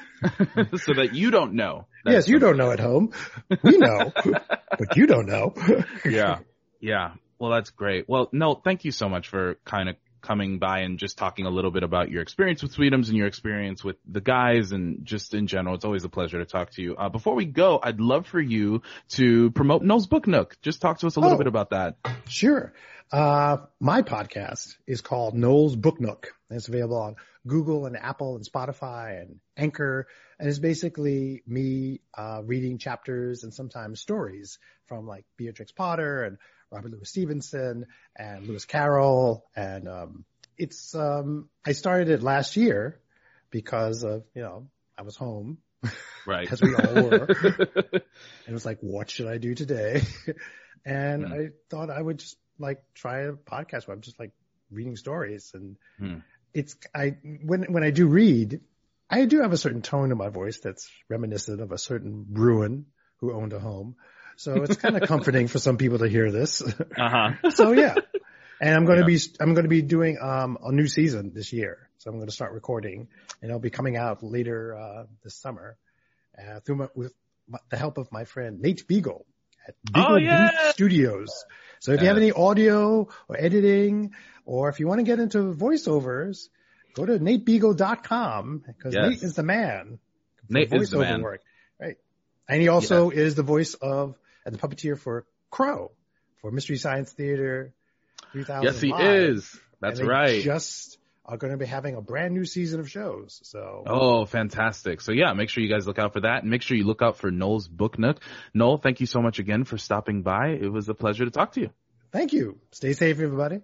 So that you don't know. that Yes, you it's don't know at home. We know, but you don't know. Yeah. Yeah. Well, that's great. Well, no, thank you so much for kind of coming by and just talking a little bit about your experience with Sweetums and your experience with the guys and just in general. It's always a pleasure to talk to you. Uh, before we go, I'd love for you to promote Noel's Book Nook. Just talk to us a little Oh. bit about that. Sure. Uh, my podcast is called Noel's Book Nook. And it's available on Google and Apple and Spotify and Anchor. And it's basically me, uh, reading chapters and sometimes stories from like Beatrix Potter and Robert Louis Stevenson and Lewis Carroll. And, um, it's, um, I started it last year because of, you know, I was home. Right. As we all were. And it was like, what should I do today? And Hmm. I thought I would just like try a podcast where I'm just like reading stories. And Hmm. it's, I, when, when I do read, I do have a certain tone in my voice that's reminiscent of a certain Bruin who owned a home. So it's kind of comforting for some people to hear this. Uh-huh. So yeah. And I'm going to Yeah. be, I'm going to be doing, um, a new season this year. So I'm going to start recording and it'll be coming out later, uh, this summer, uh, through my, with my, the help of my friend Nate Beagle at Beagle Oh, yeah. Booth Studios. So if you have any audio or editing, or if you want to get into voiceovers, go to nate beagle dot com because Yes. Nate is the man. for Nate is the voiceover man. Work. Right. And he also is the voice of, and the puppeteer for Crow, for Mystery Science Theater three thousand. Yes, he Live. is. That's And they right. Just are going to be having a brand new season of shows. So Oh, fantastic. So yeah, make sure you guys look out for that and make sure you look out for Noel's Book Nook. Noel, thank you so much again for stopping by. It was a pleasure to talk to you. thank you. Stay safe, everybody.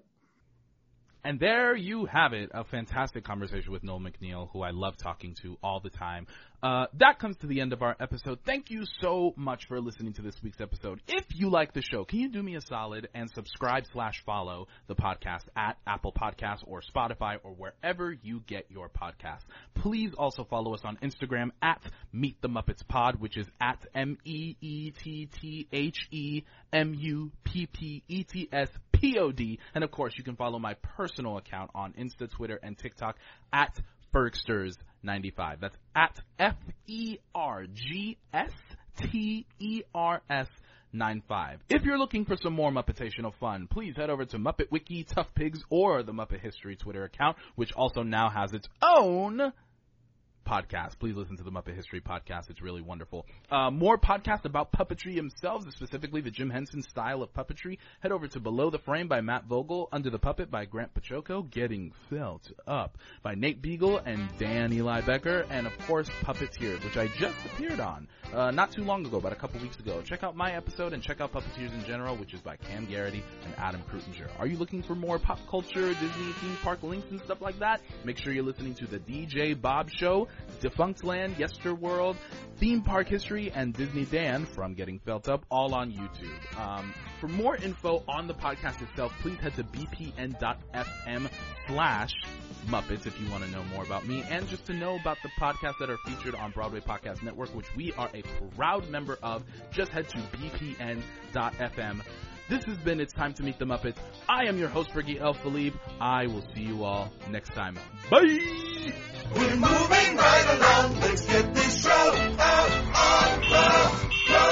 And there you have it, a fantastic conversation with Noel McNeil, who I love talking to all the time. Uh, that comes to the end of our episode. Thank you so much for listening to this week's episode. If you like the show, can you do me a solid and subscribe slash follow the podcast at Apple Podcasts or Spotify or wherever you get your podcasts. Please also follow us on Instagram at Meet the Muppets Pod, which is at M E E T T H E M U P P E T S P O D. And of course, you can follow my personal account on Insta, Twitter, and TikTok at Fergsters ninety-five. That's at F E R G S T E R S nine five. If you're looking for some more Muppetational fun, please head over to Muppet Wiki, Tough Pigs, or the Muppet History Twitter account, which also now has its own podcast. Please listen to the Muppet History podcast. It's really wonderful. Uh, more podcasts about puppetry themselves, specifically the Jim Henson style of puppetry. Head over to Below the Frame by Matt Vogel, Under the Puppet by Grant Pachoco, Getting Felt Up by Nate Beagle and Dan Eli Becker, and of course Puppeteers, which I just appeared on uh, not too long ago, about a couple weeks ago. Check out my episode and check out Puppeteers in general, which is by Cam Garrity and Adam Krutinger. Are you looking for more pop culture, Disney theme park links and stuff like that? Make sure you're listening to the D J Bob Show, Defunctland, Yesterworld, Theme Park History, and Disney Dan from Getting Felt Up, all on YouTube. Um, for more info on the podcast itself, please head to bpn.fm slash Muppets if you want to know more about me, and just to know about the podcasts that are featured on Broadway Podcast Network, which we are a proud member of. Just head to bpn.fm. This has been It's Time to Meet the Muppets. I am your host, Ricky El Falib. I will see you all next time. Bye! We're moving right along. Let's get this show out on the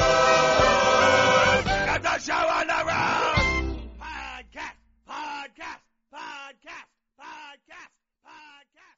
road. Got the show on the road. Podcast, podcast, podcast, podcast, podcast.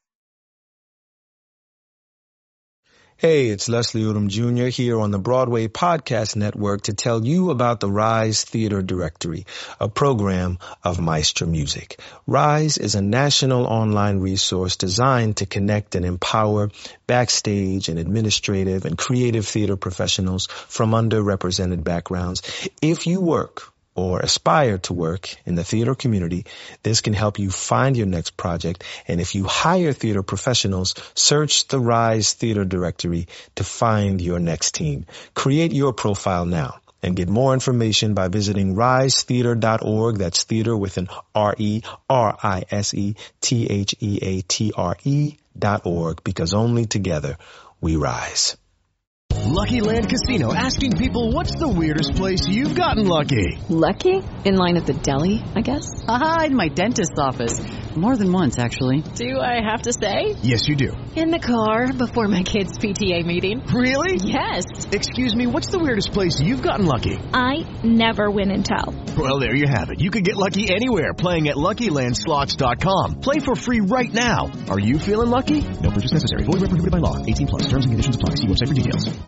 Hey, it's Leslie Odom Junior here on the Broadway Podcast Network to tell you about the Rise Theater Directory, a program of Maestro Music. Rise is a national online resource designed to connect and empower backstage and administrative and creative theater professionals from underrepresented backgrounds. If you work or aspire to work in the theater community, this can help you find your next project. And if you hire theater professionals, search the Rise Theater Directory to find your next team. Create your profile now and get more information by visiting rise theater dot org. That's theater with an R E R I S E T H E A T R E dot org, because only together we rise. Lucky Land Casino, asking people, what's the weirdest place you've gotten lucky? Lucky? In line at the deli, I guess? Aha, in my dentist's office. More than once, actually. Do I have to say? Yes, you do. In the car before my kids' P T A meeting. Really? Yes. Excuse me, what's the weirdest place you've gotten lucky? I never win and tell. Well, there you have it. You can get lucky anywhere, playing at Lucky Land Slots dot com. Play for free right now. Are you feeling lucky? No purchase necessary. Void where prohibited by law. eighteen plus. Terms and conditions apply. See website for details.